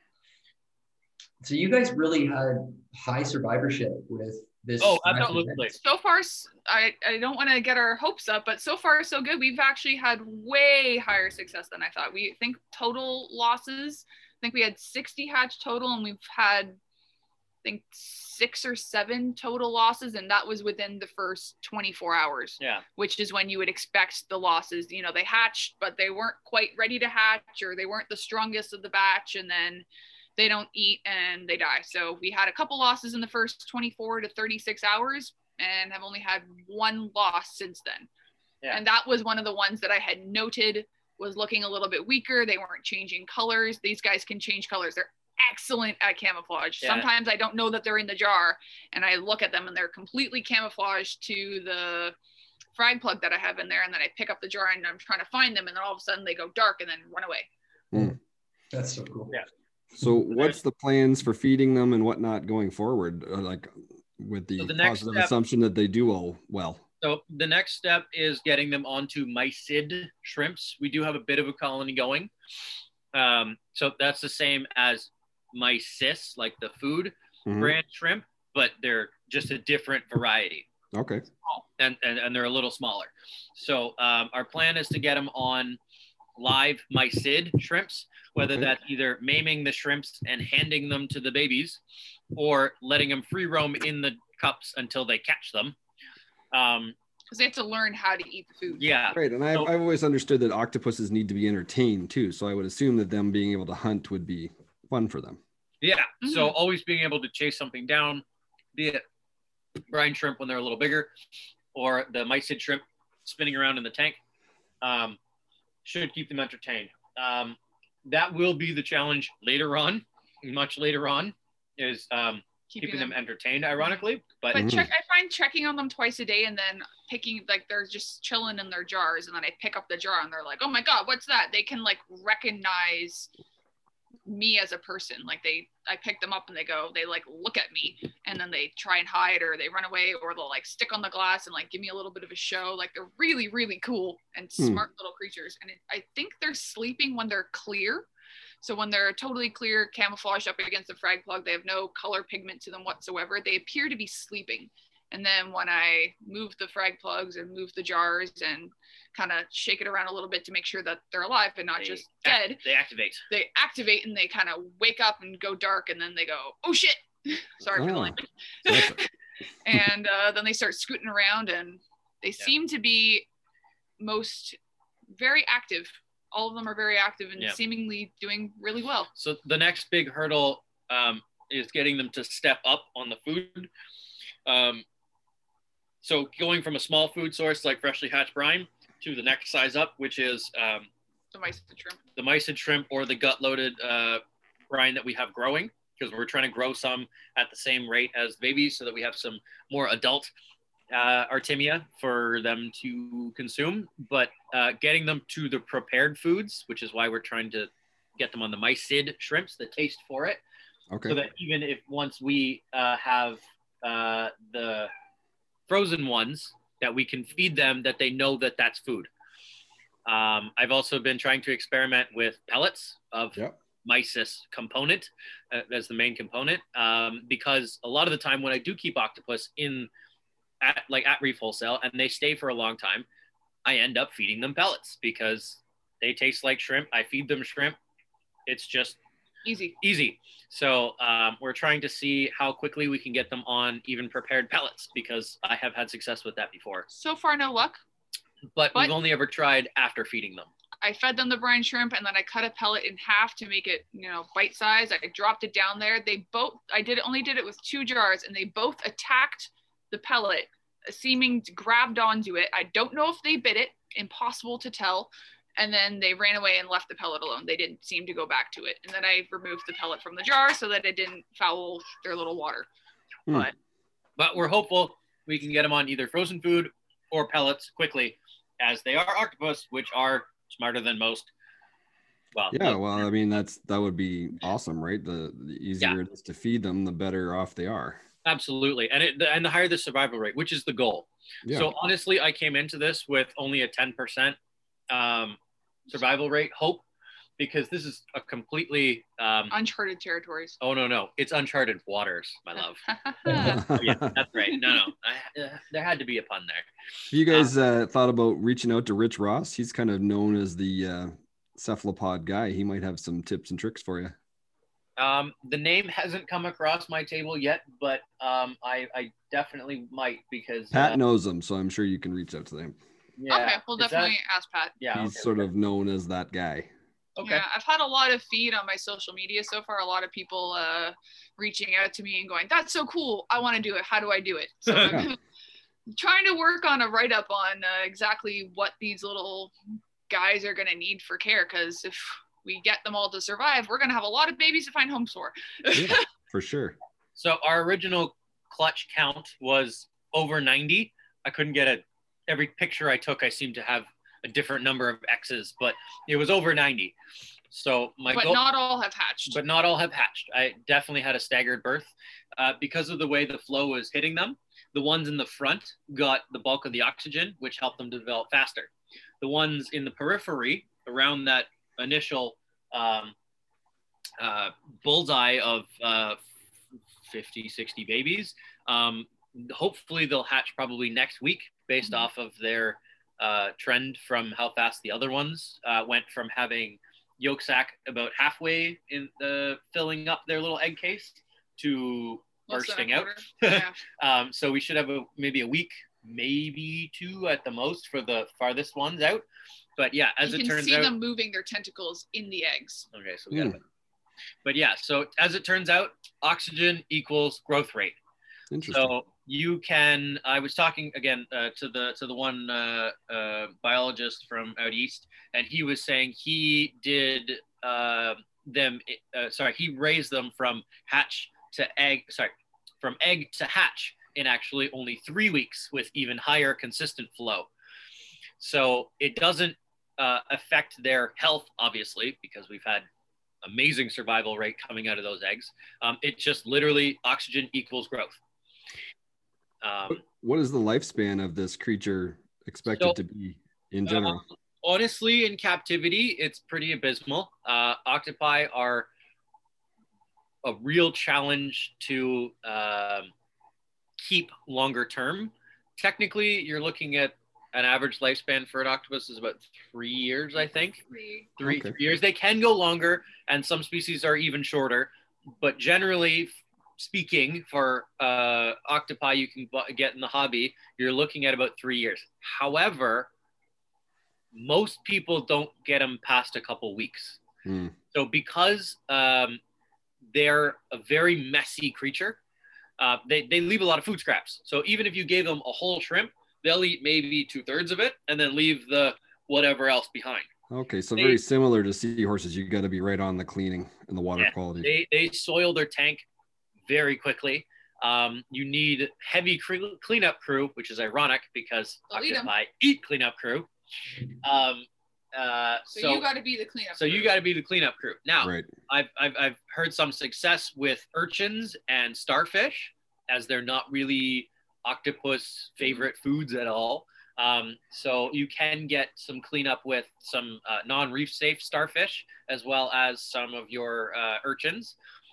you guys really had high survivorship with this. Oh, absolutely. So far, I don't want to get our hopes up, but so far so good. We've actually had way higher success than I thought. We think total losses, I think we had 60 hatch total, and we've had, I think, 6 or 7 total losses, and that was within the first 24 hours. Yeah. Which is when you would expect the losses. They hatched, but they weren't quite ready to hatch, or they weren't the strongest of the batch, and then they don't eat and they die. So we had a couple losses in the first 24 to 36 hours and have only had 1 loss since then. Yeah. And that was one of the ones that I had noted was looking a little bit weaker. They weren't changing colors. These guys can change colors. They're excellent at camouflage. Yeah. Sometimes I don't know that they're in the jar, and I look at them and they're completely camouflaged to the frag plug that I have in there, and then I pick up the jar and I'm trying to find them, and then all of a sudden they go dark and then run away. That's so cool. Yeah. So what's the plans for feeding them and whatnot going forward, like with the positive assumption that they do all well? So the next step is getting them onto mysid shrimps. We do have a bit of a colony going. So that's the same as mysis, like the food brand shrimp, but they're just a different variety. Okay. And they're a little smaller. So our plan is to get them on live mysid shrimps, whether that's either maiming the shrimps and handing them to the babies, or letting them free roam in the cups until they catch them. Because they have to learn how to eat the food. Yeah. Right. And I've always understood that octopuses need to be entertained too. So I would assume that them being able to hunt would be fun for them. Yeah. Mm-hmm. So always being able to chase something down, be it brine shrimp when they're a little bigger, or the mysid shrimp spinning around in the tank, should keep them entertained. That will be the challenge later on, much later on, is keeping them entertained, ironically. But I find checking on them twice a day and then picking, like, they're just chilling in their jars, and then I pick up the jar and they're like, oh my God, what's that? They can like recognize me as a person. Like I pick them up and they like look at me, and then they try and hide, or they run away, or they'll like stick on the glass and like give me a little bit of a show. Like they're really, really cool and smart little creatures. And I think they're sleeping when they're clear. So when they're totally clear, camouflaged up against the frag plug, they have no color pigment to them whatsoever. They appear to be sleeping. And then when I move the frag plugs and move the jars and kind of shake it around a little bit to make sure that they're alive and not just dead, they activate and they kind of wake up and go dark, and then they go, oh shit, sorry for the language. And then they start scooting around, and they seem to be very active. All of them are very active and seemingly doing really well. So the next big hurdle is getting them to step up on the food. So going from a small food source like freshly hatched brine to the next size up, which is the mysid shrimp. The mysid shrimp, or the gut-loaded brine that we have growing, because we're trying to grow some at the same rate as babies so that we have some more adult Artemia for them to consume. But getting them to the prepared foods, which is why we're trying to get them on the mysid shrimps, the taste for it. Okay. So that even if once we have the frozen ones, that we can feed them, that they know that that's food. I've also been trying to experiment with pellets of mysis component as the main component, because a lot of the time when I do keep octopus at Reef Wholesale and they stay for a long time, I end up feeding them pellets because they taste like shrimp. I feed them shrimp. It's just easy. So we're trying to see how quickly we can get them on even prepared pellets, because I have had success with that before. So far, no luck. But we've only ever tried after feeding them. I fed them the brine shrimp, and then I cut a pellet in half to make it, bite size. I dropped it down there. I only did it with 2 jars, and they both attacked the pellet, grabbed onto it. I don't know if they bit it, impossible to tell. And then they ran away and left the pellet alone. They didn't seem to go back to it. And then I removed the pellet from the jar so that it didn't foul their little water. But we're hopeful we can get them on either frozen food or pellets quickly, as they are octopus, which are smarter than most. Well, I mean, that would be awesome, right? The easier it is to feed them, the better off they are. Absolutely. And the higher the survival rate, which is the goal. Yeah. So honestly, I came into this with only a 10% survival rate hope, because this is a completely uncharted territories. Oh no, it's uncharted waters, my love. Yeah, that's right. No, there had to be a pun there. Have you guys thought about reaching out to Rich Ross? He's kind of known as the cephalopod guy. He might have some tips and tricks for you. The name hasn't come across my table yet, but I definitely might, because Pat knows him, so I'm sure you can reach out to them. Yeah. Okay, we'll definitely ask Pat. Yeah, he's sort of known as that guy. Okay. Yeah, I've had a lot of feed on my social media so far. A lot of people reaching out to me and going, "That's so cool! I want to do it. How do I do it?" So I'm trying to work on a write-up on exactly what these little guys are going to need for care, because if we get them all to survive, we're going to have a lot of babies to find homes for. Yeah, for sure. So our original clutch count was over 90. I couldn't get every picture I took, I seemed to have a different number of X's, but it was over 90. So not all have hatched. But not all have hatched. I definitely had a staggered birth because of the way the flow was hitting them. The ones in the front got the bulk of the oxygen, which helped them develop faster. The ones in the periphery around that initial bullseye of 50, 60 babies, hopefully they'll hatch probably next week, based off of their trend from how fast the other ones went from having yolk sac about halfway in filling up their little egg case to bursting out. Yeah. So we should have maybe a week, maybe 2 at the most for the farthest ones out. But yeah, as it turns out, you can see them moving their tentacles in the eggs. Okay, so we got it. But yeah, so as it turns out, oxygen equals growth rate. Interesting. So you can, I was talking again to the one biologist from out east, and he was saying he did he raised them from from egg to hatch in actually only 3 weeks with even higher consistent flow. So it doesn't affect their health, obviously, because we've had amazing survival rate coming out of those eggs. It's just literally oxygen equals growth. What is the lifespan of this creature expected to be in general? Honestly, in captivity, it's pretty abysmal. Octopi are a real challenge to keep longer term. Technically, you're looking at an average lifespan for an octopus is about 3 years, I think. Three years. They can go longer, and some species are even shorter. But generally speaking, for octopi you can get in the hobby, you're looking at about 3 years. However, most people don't get them past a couple weeks. So because they're a very messy creature, they leave a lot of food scraps. So even if you gave them a whole shrimp, they'll eat maybe 2/3 of it and then leave the whatever else behind. Okay, so very similar to seahorses. You got to be right on the cleaning and the water quality. They soil their tank very quickly. You need heavy cleanup crew, which is ironic because octopi eat cleanup crew. So you got to be the cleanup. So you got to be the cleanup crew. Now, right. I've heard some success with urchins and starfish, as they're not really octopus favorite foods at all. So you can get some cleanup with some non-reef safe starfish, as well as some of your urchins.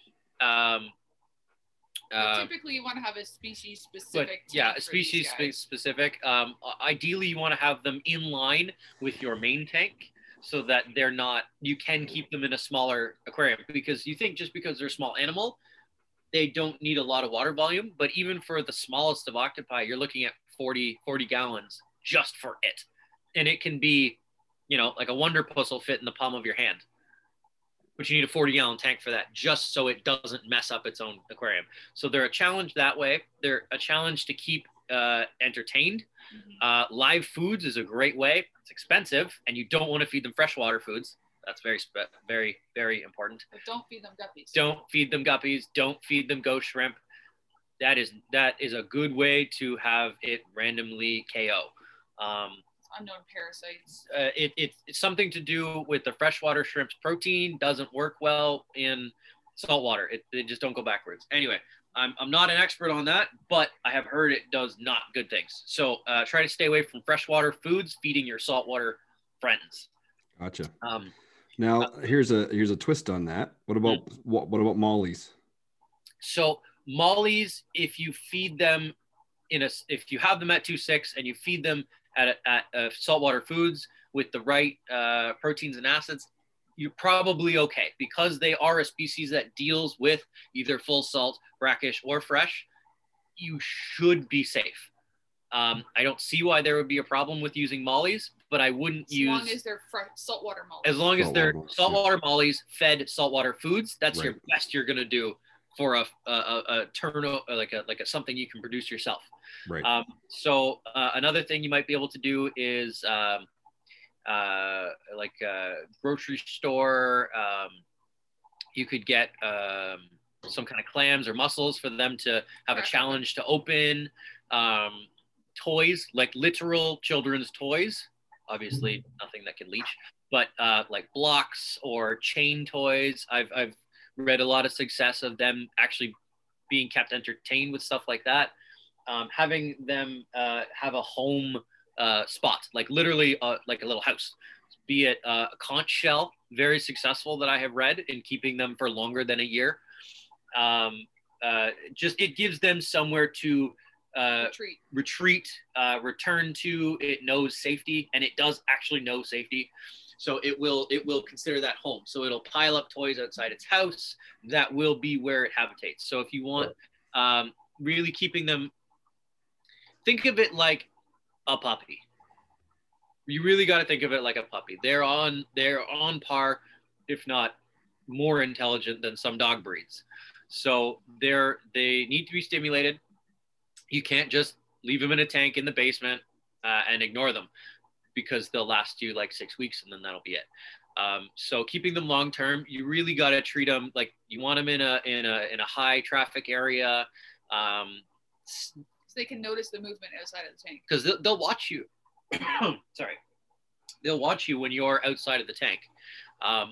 Typically, you want to have a species specific. Species specific. Ideally, you want to have them in line with your main tank, so that they're not. You can keep them in a smaller aquarium, because you think just because they're a small animal, they don't need a lot of water volume. But even for the smallest of octopi, you're looking at 40 gallons just for it, and it can be, like a wonder puss will fit in the palm of your hand. But you need a 40-gallon tank for that, just so it doesn't mess up its own aquarium. So they're a challenge that way. They're a challenge to keep entertained. Live foods is a great way. It's expensive, and you don't want to feed them freshwater foods. That's very, very, very important. But don't feed them guppies. Don't feed them guppies. Don't feed them ghost shrimp. That is a good way to have it randomly KO. Unknown parasites. It's something to do with the freshwater shrimp's protein. Doesn't work well in saltwater. They just don't go backwards. Anyway, I'm not an expert on that, but I have heard it does not good things. So try to stay away from freshwater foods, feeding your saltwater friends. Gotcha. Now here's a twist on that. What about mollies? So mollies, if you feed them if you have them at 2.6 and you feed them at saltwater foods with the right proteins and acids, you're probably okay, because they are a species that deals with either full salt, brackish, or fresh. You should be safe. I don't see why there would be a problem with using mollies, but I wouldn't use. As long as they're saltwater mollies. As long as they're saltwater mollies fed saltwater foods, that's your best you're gonna do for a turnover, like a something you can produce yourself. Right. So another thing you might be able to do is like a grocery store. You could get some kind of clams or mussels for them to have a challenge to open. Toys, like literal children's toys, obviously nothing that can leach, but like blocks or chain toys. I've read a lot of success of them actually being kept entertained with stuff like that. Having them have a home spot, like literally like a little house, be it a conch shell, very successful that I have read in keeping them for longer than a year. Just it gives them somewhere to retreat, return to. It knows safety, and it does actually know safety. So it will consider that home. So it'll pile up toys outside its house. That will be where it habitates. So if you want really keeping them, think of it like a puppy. You really got to think of it like a puppy. They're on par, if not more intelligent than some dog breeds. So they need to be stimulated. You can't just leave them in a tank in the basement and ignore them, because they'll last you like 6 weeks and then that'll be it. So keeping them long term, you really got to treat them like you want them in a high traffic area. So they can notice the movement outside of the tank. Because they'll watch you. Sorry, they'll watch you when you're outside of the tank.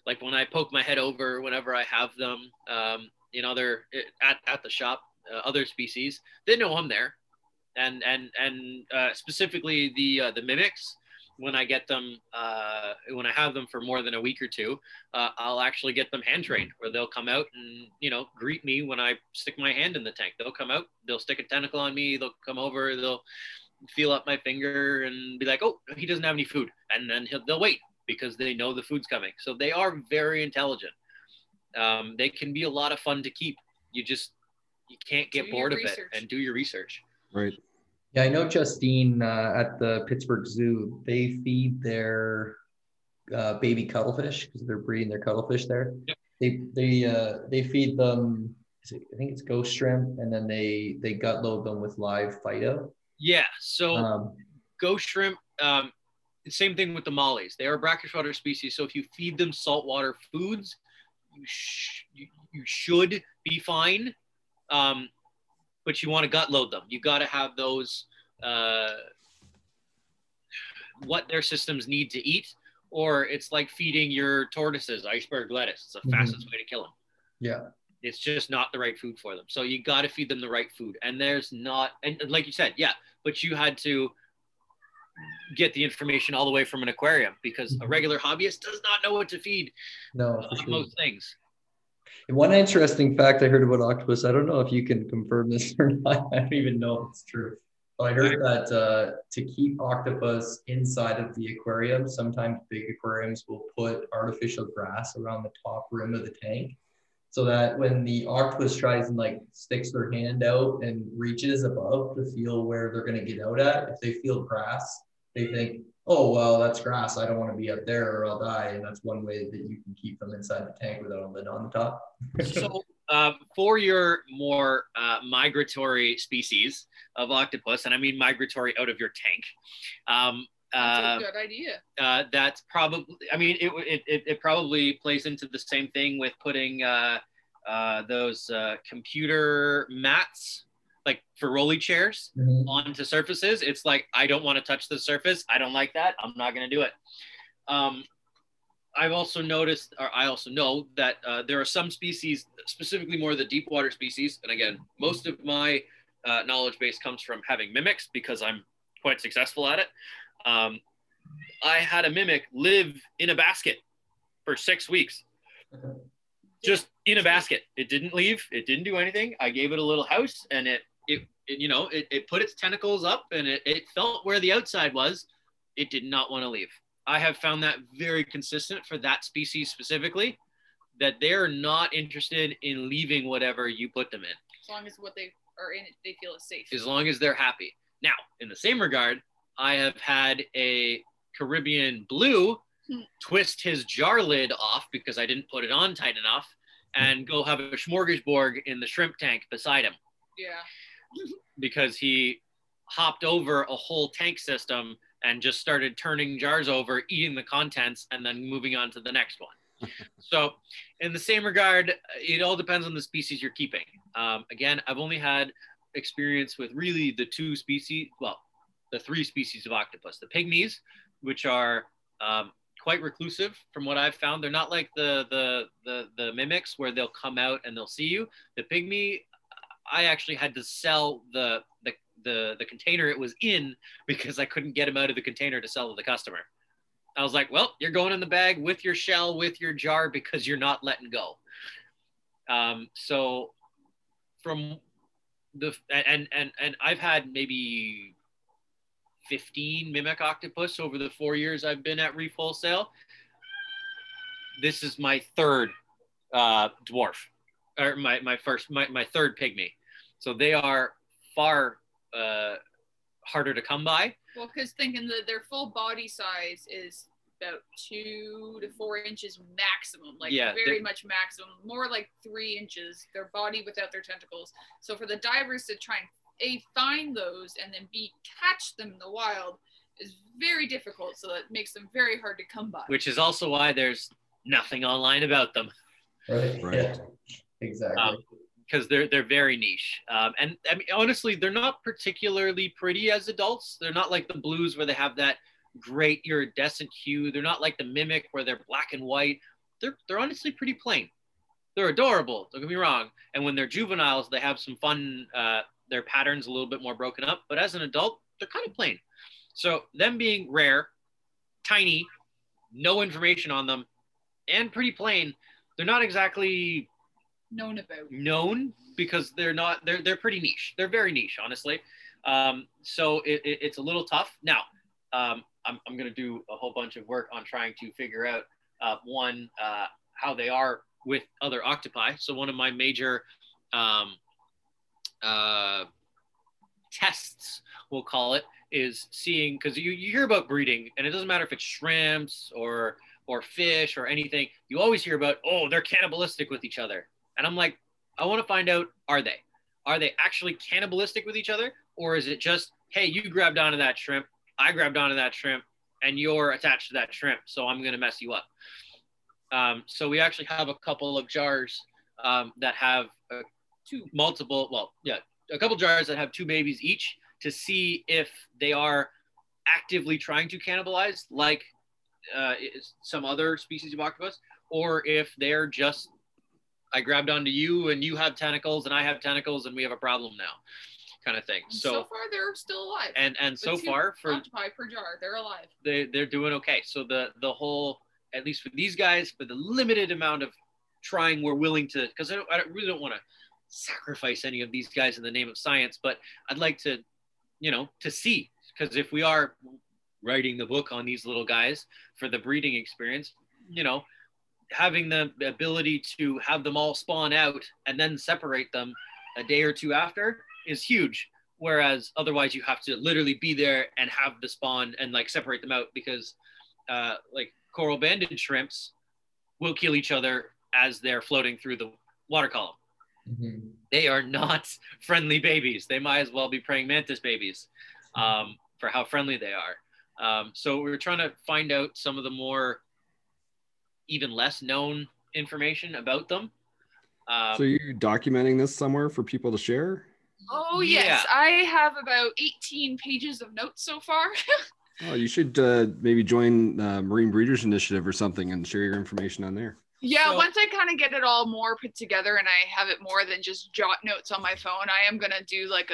like when I poke my head over, whenever I have them in other at the shop, other species, they know I'm there. And specifically the mimics, when I get them, when I have them for more than a week or two, I'll actually get them hand trained, where they'll come out and, you know, greet me when I stick my hand in the tank. They'll come out, they'll stick a tentacle on me, they'll come over, they'll feel up my finger and be like, oh, he doesn't have any food. And then they'll wait because they know the food's coming. So they are very intelligent. They can be a lot of fun to keep. You can't get bored of it, and do your research. Right. Yeah, I know Justine at the Pittsburgh Zoo, they feed their baby cuttlefish because they're breeding their cuttlefish there. Yep. They feed them, I think it's ghost shrimp, and then they gut load them with live phyto. Yeah, so ghost shrimp, same thing with the mollies. They are a brackish water species, so if you feed them saltwater foods, you should be fine. But you want to gut load them. You got to have those, what their systems need to eat, or it's like feeding your tortoises iceberg lettuce. It's the fastest way to kill them. Yeah. It's just not the right food for them. So you got to feed them the right food. And there's not, and like you said, yeah, but you had to get the information all the way from an aquarium, because a regular hobbyist does not know what to feed most things. One interesting fact I heard about octopus, I don't know if you can confirm this or not. I don't even know if it's true. But I heard that to keep octopus inside of the aquarium, sometimes big aquariums will put artificial grass around the top rim of the tank, so that when the octopus tries and like sticks their hand out and reaches above to feel where they're going to get out at, if they feel grass, they think, oh, well, that's grass. I don't want to be up there or I'll die. And that's one way that you can keep them inside the tank without a lid on the top. So for your more migratory species of octopus, and I mean migratory out of your tank, that's a good idea. That's probably, I mean, it probably plays into the same thing with putting those computer mats, like for rolly chairs, onto surfaces. It's like, I don't want to touch the surface. I don't like that. I'm not going to do it. I've also noticed, or I also know that there are some species, specifically more the deep water species. And again, most of my knowledge base comes from having mimics, because I'm quite successful at it. I had a mimic live in a basket for 6 weeks. Just in a basket. It didn't leave. It didn't do anything. I gave it a little house, and it put its tentacles up, and it felt where the outside was. It did not want to leave. I have found that very consistent for that species specifically, that they're not interested in leaving whatever you put them in. As long as what they are in, they feel is safe. As long as they're happy. Now, in the same regard, I have had a Caribbean blue twist his jar lid off because I didn't put it on tight enough, and go have a smorgasbord in the shrimp tank beside him. Yeah. Because he hopped over a whole tank system and just started turning jars over, eating the contents, and then moving on to the next one. So in the same regard, it all depends on the species you're keeping. Again, I've only had experience with really the three species of octopus. The pygmies, which are quite reclusive from what I've found. They're not like the mimics where they'll come out and they'll see you. The pygmy, I actually had to sell the container it was in, because I couldn't get him out of the container to sell to the customer. I was like, well, you're going in the bag with your shell, with your jar, because you're not letting go. So from and I've had maybe 15 mimic octopus over the 4 years I've been at Reef Wholesale. This is my third dwarf, or my third pygmy. So they are far harder to come by. Well, because thinking that their full body size is about 2 to 4 inches maximum, very much maximum, more like 3 inches, their body without their tentacles. So for the divers to try and find those and then catch them in the wild is very difficult. So that makes them very hard to come by. Which is also why there's nothing online about them. Right. Yeah. Exactly. Because they're very niche. And I mean, honestly, they're not particularly pretty as adults. They're not like the blues where they have that great iridescent hue. They're not like the mimic where they're black and white. they're honestly pretty plain. They're adorable, don't get me wrong. And when they're juveniles, they have some fun, their patterns a little bit more broken up. But as an adult, they're kind of plain. So them being rare, tiny, no information on them, and pretty plain, they're not exactly known because they're pretty niche. They're very niche, honestly. So it's a little tough. Now, I'm going to do a whole bunch of work on trying to figure out, how they are with other octopi. So one of my major tests, we'll call it, is seeing, because you hear about breeding, and it doesn't matter if it's shrimps or fish or anything, you always hear about, oh, they're cannibalistic with each other. And I'm like, I want to find out, are they actually cannibalistic with each other? Or is it just, hey, you grabbed onto that shrimp, I grabbed onto that shrimp, and you're attached to that shrimp, so I'm going to mess you up. So we actually have a couple of jars that have a couple jars that have 2 babies each, to see if they are actively trying to cannibalize like some other species of octopus, or if they're just, I grabbed onto you and you have tentacles and I have tentacles and we have a problem now, kind of thing. So far they're still alive. And so far for octopi per jar, they're alive. They're doing okay. So the whole, at least for these guys, for the limited amount of trying we're willing to, because I really don't want to sacrifice any of these guys in the name of science, but I'd like to, to see, because if we are writing the book on these little guys for the breeding experience, having the ability to have them all spawn out and then separate them a day or two after is huge. Whereas otherwise you have to literally be there and have the spawn and like separate them out, because like coral banded shrimps will kill each other as they're floating through the water column. Mm-hmm. They are not friendly babies. They might as well be praying mantis babies for how friendly they are. So we're trying to find out some of the more, even less known information about them. So you're documenting this somewhere for people to share? Oh, yes. Yeah. I have about 18 pages of notes so far. Oh, you should maybe join Marine Breeders Initiative or something and share your information on there. Yeah, so, once I kind of get it all more put together and I have it more than just jot notes on my phone, I am going to do like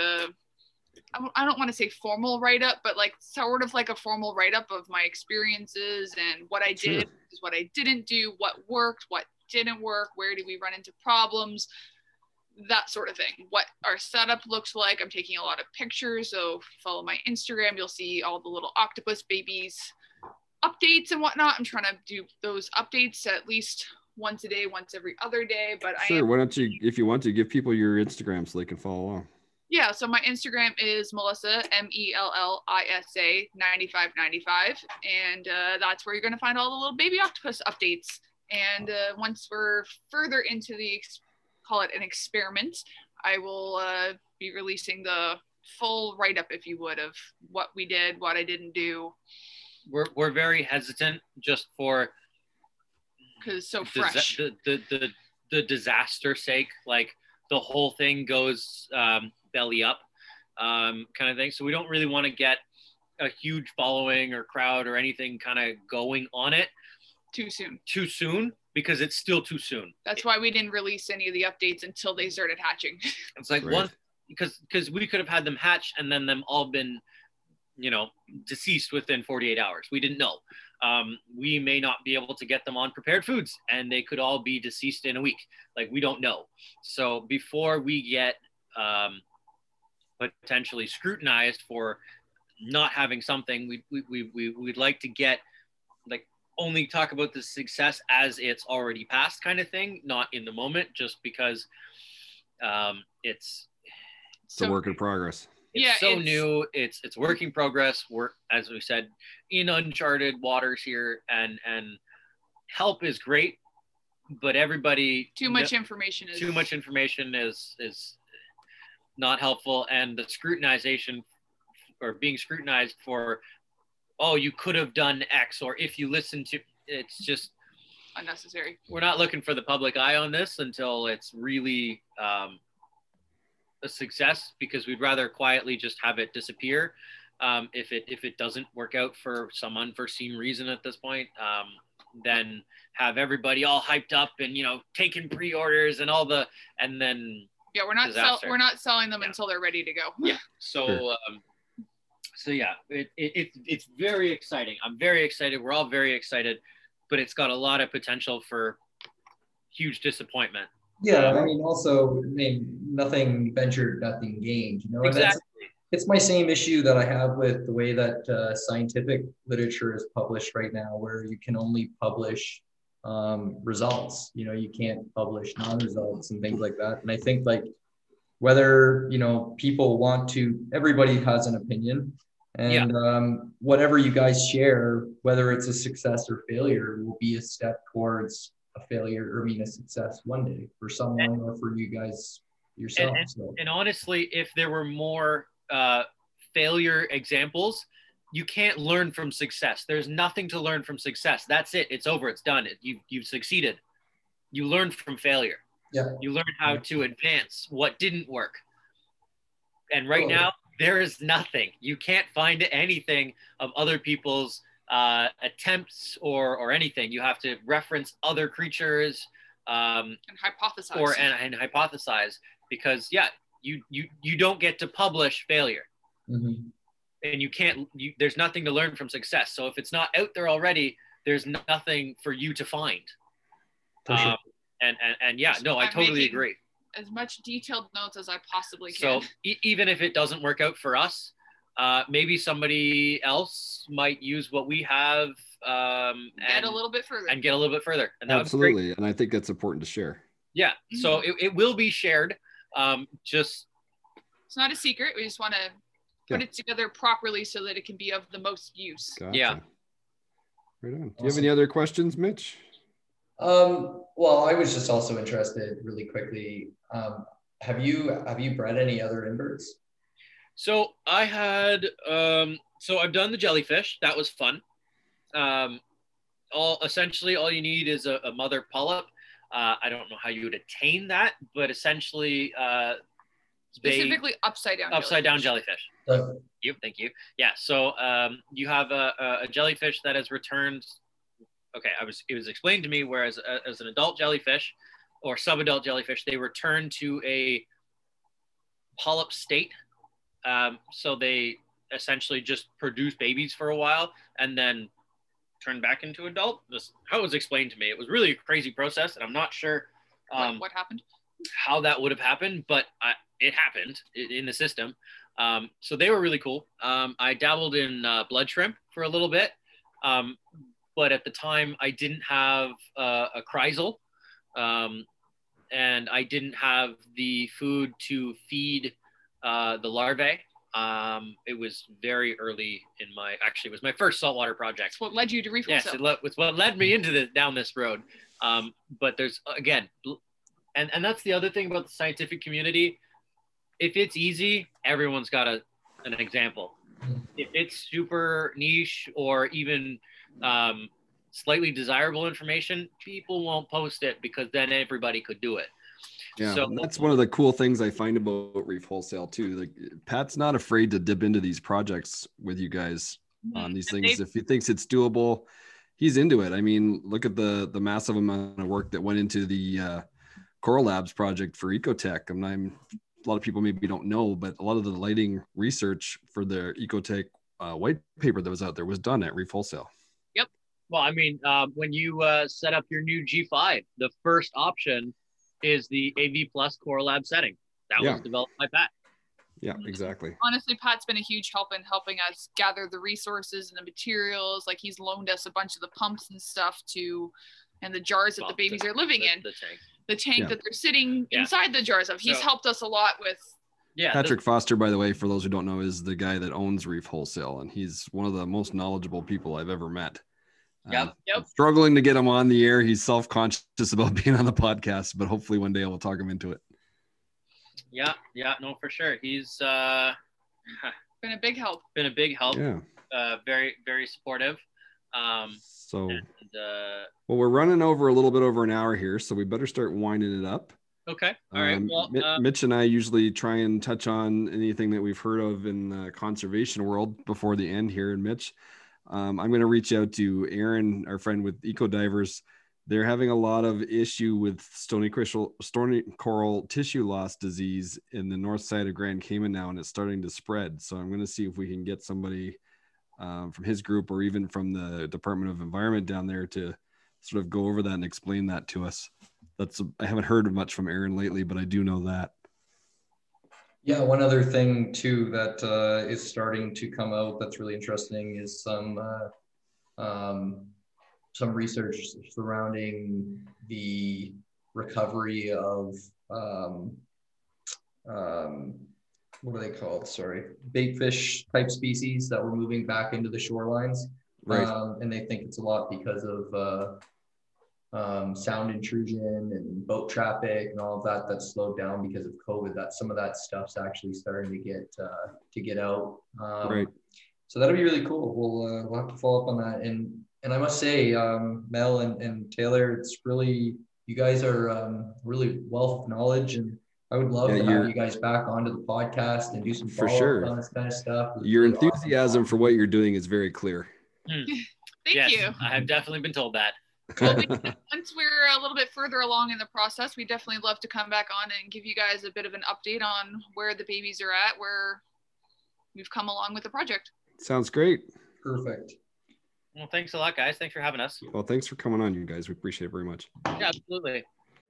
I don't want to say formal write-up, but like sort of like a formal write-up of my experiences and what I did, what I didn't do, what worked, what didn't work, where did we run into problems, that sort of thing. What our setup looks like. I'm taking a lot of pictures, so if you follow my Instagram, you'll see all the little octopus babies updates and whatnot. I'm trying to do those updates at least once a day, once every other day. But why don't you, if you want to, give people your Instagram so they can follow along? Yeah, so my Instagram is Melissa, MELLISA 9595, and that's where you're going to find all the little baby octopus updates. And once we're further into the, call it an experiment, I will be releasing the full write-up, if you would, of what we did, what I didn't do. We're very hesitant just for, because so fresh. The disaster sake, like the whole thing goes belly up kind of thing. So we don't really want to get a huge following or crowd or anything kind of going on it too soon, because it's still too soon. That's why we didn't release any of the updates until they started hatching. It's like because we could have had them hatch and then them all been, deceased within 48 hours. We didn't know. We may not be able to get them on prepared foods and they could all be deceased in a week. Like, we don't know. So before we get potentially scrutinized for not having something, we'd like to get, like, only talk about the success as it's already passed kind of thing, not in the moment, just because it's a work in progress. It's new. It's work in progress. We're, as we said, in uncharted waters here, and help is great, but everybody too much information is not helpful, and the scrutinization or being scrutinized for, oh, you could have done X, or if you listen to, it's just unnecessary. We're not looking for the public eye on this until it's really a success, because we'd rather quietly just have it disappear if it doesn't work out for some unforeseen reason at this point. then have everybody all hyped up and, you know, taking pre-orders and and then we're not selling them until they're ready to go. Yeah. So, so yeah, it's very exciting. I'm very excited. We're all very excited, but it's got a lot of potential for huge disappointment. Yeah, I mean, also, nothing ventured, nothing gained. You know, and exactly. It's my same issue that I have with the way that scientific literature is published right now, where you can only publish results. You know, you can't publish non-results and things like that. And I think, like, whether, you know, people want to, everybody has an opinion, and whatever you guys share, whether it's a success or failure, will be a step towards a failure, or a success one day for someone or for you guys yourself. And honestly, if there were more failure examples, you can't learn from success. There's nothing to learn from success. That's it. It's over. It's done. You've succeeded. You learned from failure. Yeah. You learn how to advance what didn't work. And right now, there is nothing. You can't find anything of other people's attempts or anything. You have to reference other creatures and hypothesize. And hypothesize, because you don't get to publish failure. Mm-hmm. And there's nothing to learn from success. So if it's not out there already, there's nothing for you to find. Sure. I totally agree. As much detailed notes as I possibly can. So even if it doesn't work out for us, maybe somebody else might use what we have and get a little bit further. And absolutely. And I think that's important to share. Yeah. Mm-hmm. So it will be shared. It's not a secret. We just want to put it together properly so that it can be of the most use. Gotcha. Yeah. Right on. Do you have any other questions, Mitch? Well, I was just also interested really quickly. Have you bred any other inverts? So I had, I've done the jellyfish. That was fun. All you need is a mother polyp. I don't know how you would attain that, but essentially, specifically upside down jellyfish. Thank you. Yeah. So you have a jellyfish that has returned. Okay, it was explained to me, whereas as an adult jellyfish or subadult jellyfish, they return to a polyp state. So they essentially just produce babies for a while and then turn back into adult. This how it was explained to me. It was really a crazy process, and I'm not sure what happened, how that would have happened, but it happened in the system. So they were really cool. I dabbled in blood shrimp for a little bit. But at the time I didn't have a chrysal, and I didn't have the food to feed the larvae. It was very early in it was my first saltwater project. It's what led you to Reef Wholesale. Yes, it's what led me into down this road. But there's, again, and that's the other thing about the scientific community. If it's easy, everyone's got an example. If it's super niche or even slightly desirable information, people won't post it, because then everybody could do it. Yeah, so that's one of the cool things I find about Reef Wholesale too. Like, Pat's not afraid to dip into these projects with you guys on these things. If he thinks it's doable, he's into it. I mean, look at the massive amount of work that went into the Coral Labs project for Ecotech. A lot of people maybe don't know, but a lot of the lighting research for the Ecotech white paper that was out there was done at Reef Wholesale. Yep. Well, I mean, when you set up your new G5, the first option is the AV Plus Coral Lab setting. That was developed by Pat. Yeah, exactly. Honestly, Pat's been a huge help in helping us gather the resources and the materials. Like, he's loaned us a bunch of the pumps and stuff and the jars that the babies are living in. The tank that they're sitting inside the jars of. He's helped us a lot with. Yeah. Patrick Foster, by the way, for those who don't know, is the guy that owns Reef Wholesale, and he's one of the most knowledgeable people I've ever met. Yep. Struggling to get him on the air. He's self-conscious about being on the podcast, but hopefully one day I will talk him into it. Yeah, no, for sure. He's been a big help. Yeah. Very, very supportive. Well, we're running over a little bit over an hour here, so we better start winding it up. Okay. All right. Well, Mitch and I usually try and touch on anything that we've heard of in the conservation world before the end here. And Mitch, I'm going to reach out to Aaron, our friend with Eco Divers. They're having a lot of issue with stony coral tissue loss disease in the north side of Grand Cayman now, and it's starting to spread. So I'm going to see if we can get somebody from his group or even from the Department of Environment down there to sort of go over that and explain that to us. I haven't heard much from Aaron lately, but I do know that. Yeah, one other thing too that is starting to come out that's really interesting is some research surrounding the recovery of what are they called? Sorry, bait fish type species that were moving back into the shorelines. Right. And they think it's a lot because of sound intrusion and boat traffic and all of that that's slowed down because of COVID. That some of that stuff's actually starting to get out. Right. So that'll be really cool. We'll have to follow up on that. And I must say, Mel and Taylor, it's really, you guys are really wealth of knowledge, and I would love to have you guys back onto the podcast and do some follow-up on this kind of stuff. Your really enthusiasm for what you're doing is very clear. Thank you. I have definitely been told that. Well, once we're a little bit further along in the process, we definitely love to come back on and give you guys a bit of an update on where the babies are at, where we've come along with the project. Sounds great. Perfect. Well, thanks a lot, guys. Thanks for having us. Well, thanks for coming on, you guys. We appreciate it very much. Yeah, absolutely.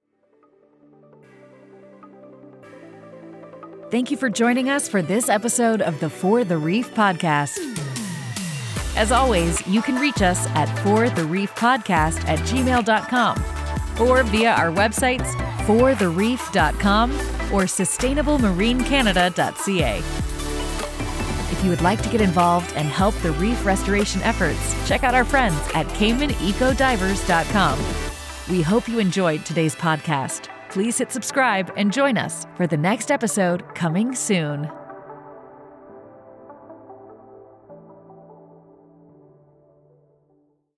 Thank you for joining us for this episode of the For the Reef podcast. As always, you can reach us at forthereefpodcast@gmail.com or via our websites forthereef.com or sustainablemarinecanada.ca. If you would like to get involved and help the reef restoration efforts, check out our friends at CaymanEcoDivers.com. We hope you enjoyed today's podcast. Please hit subscribe and join us for the next episode coming soon.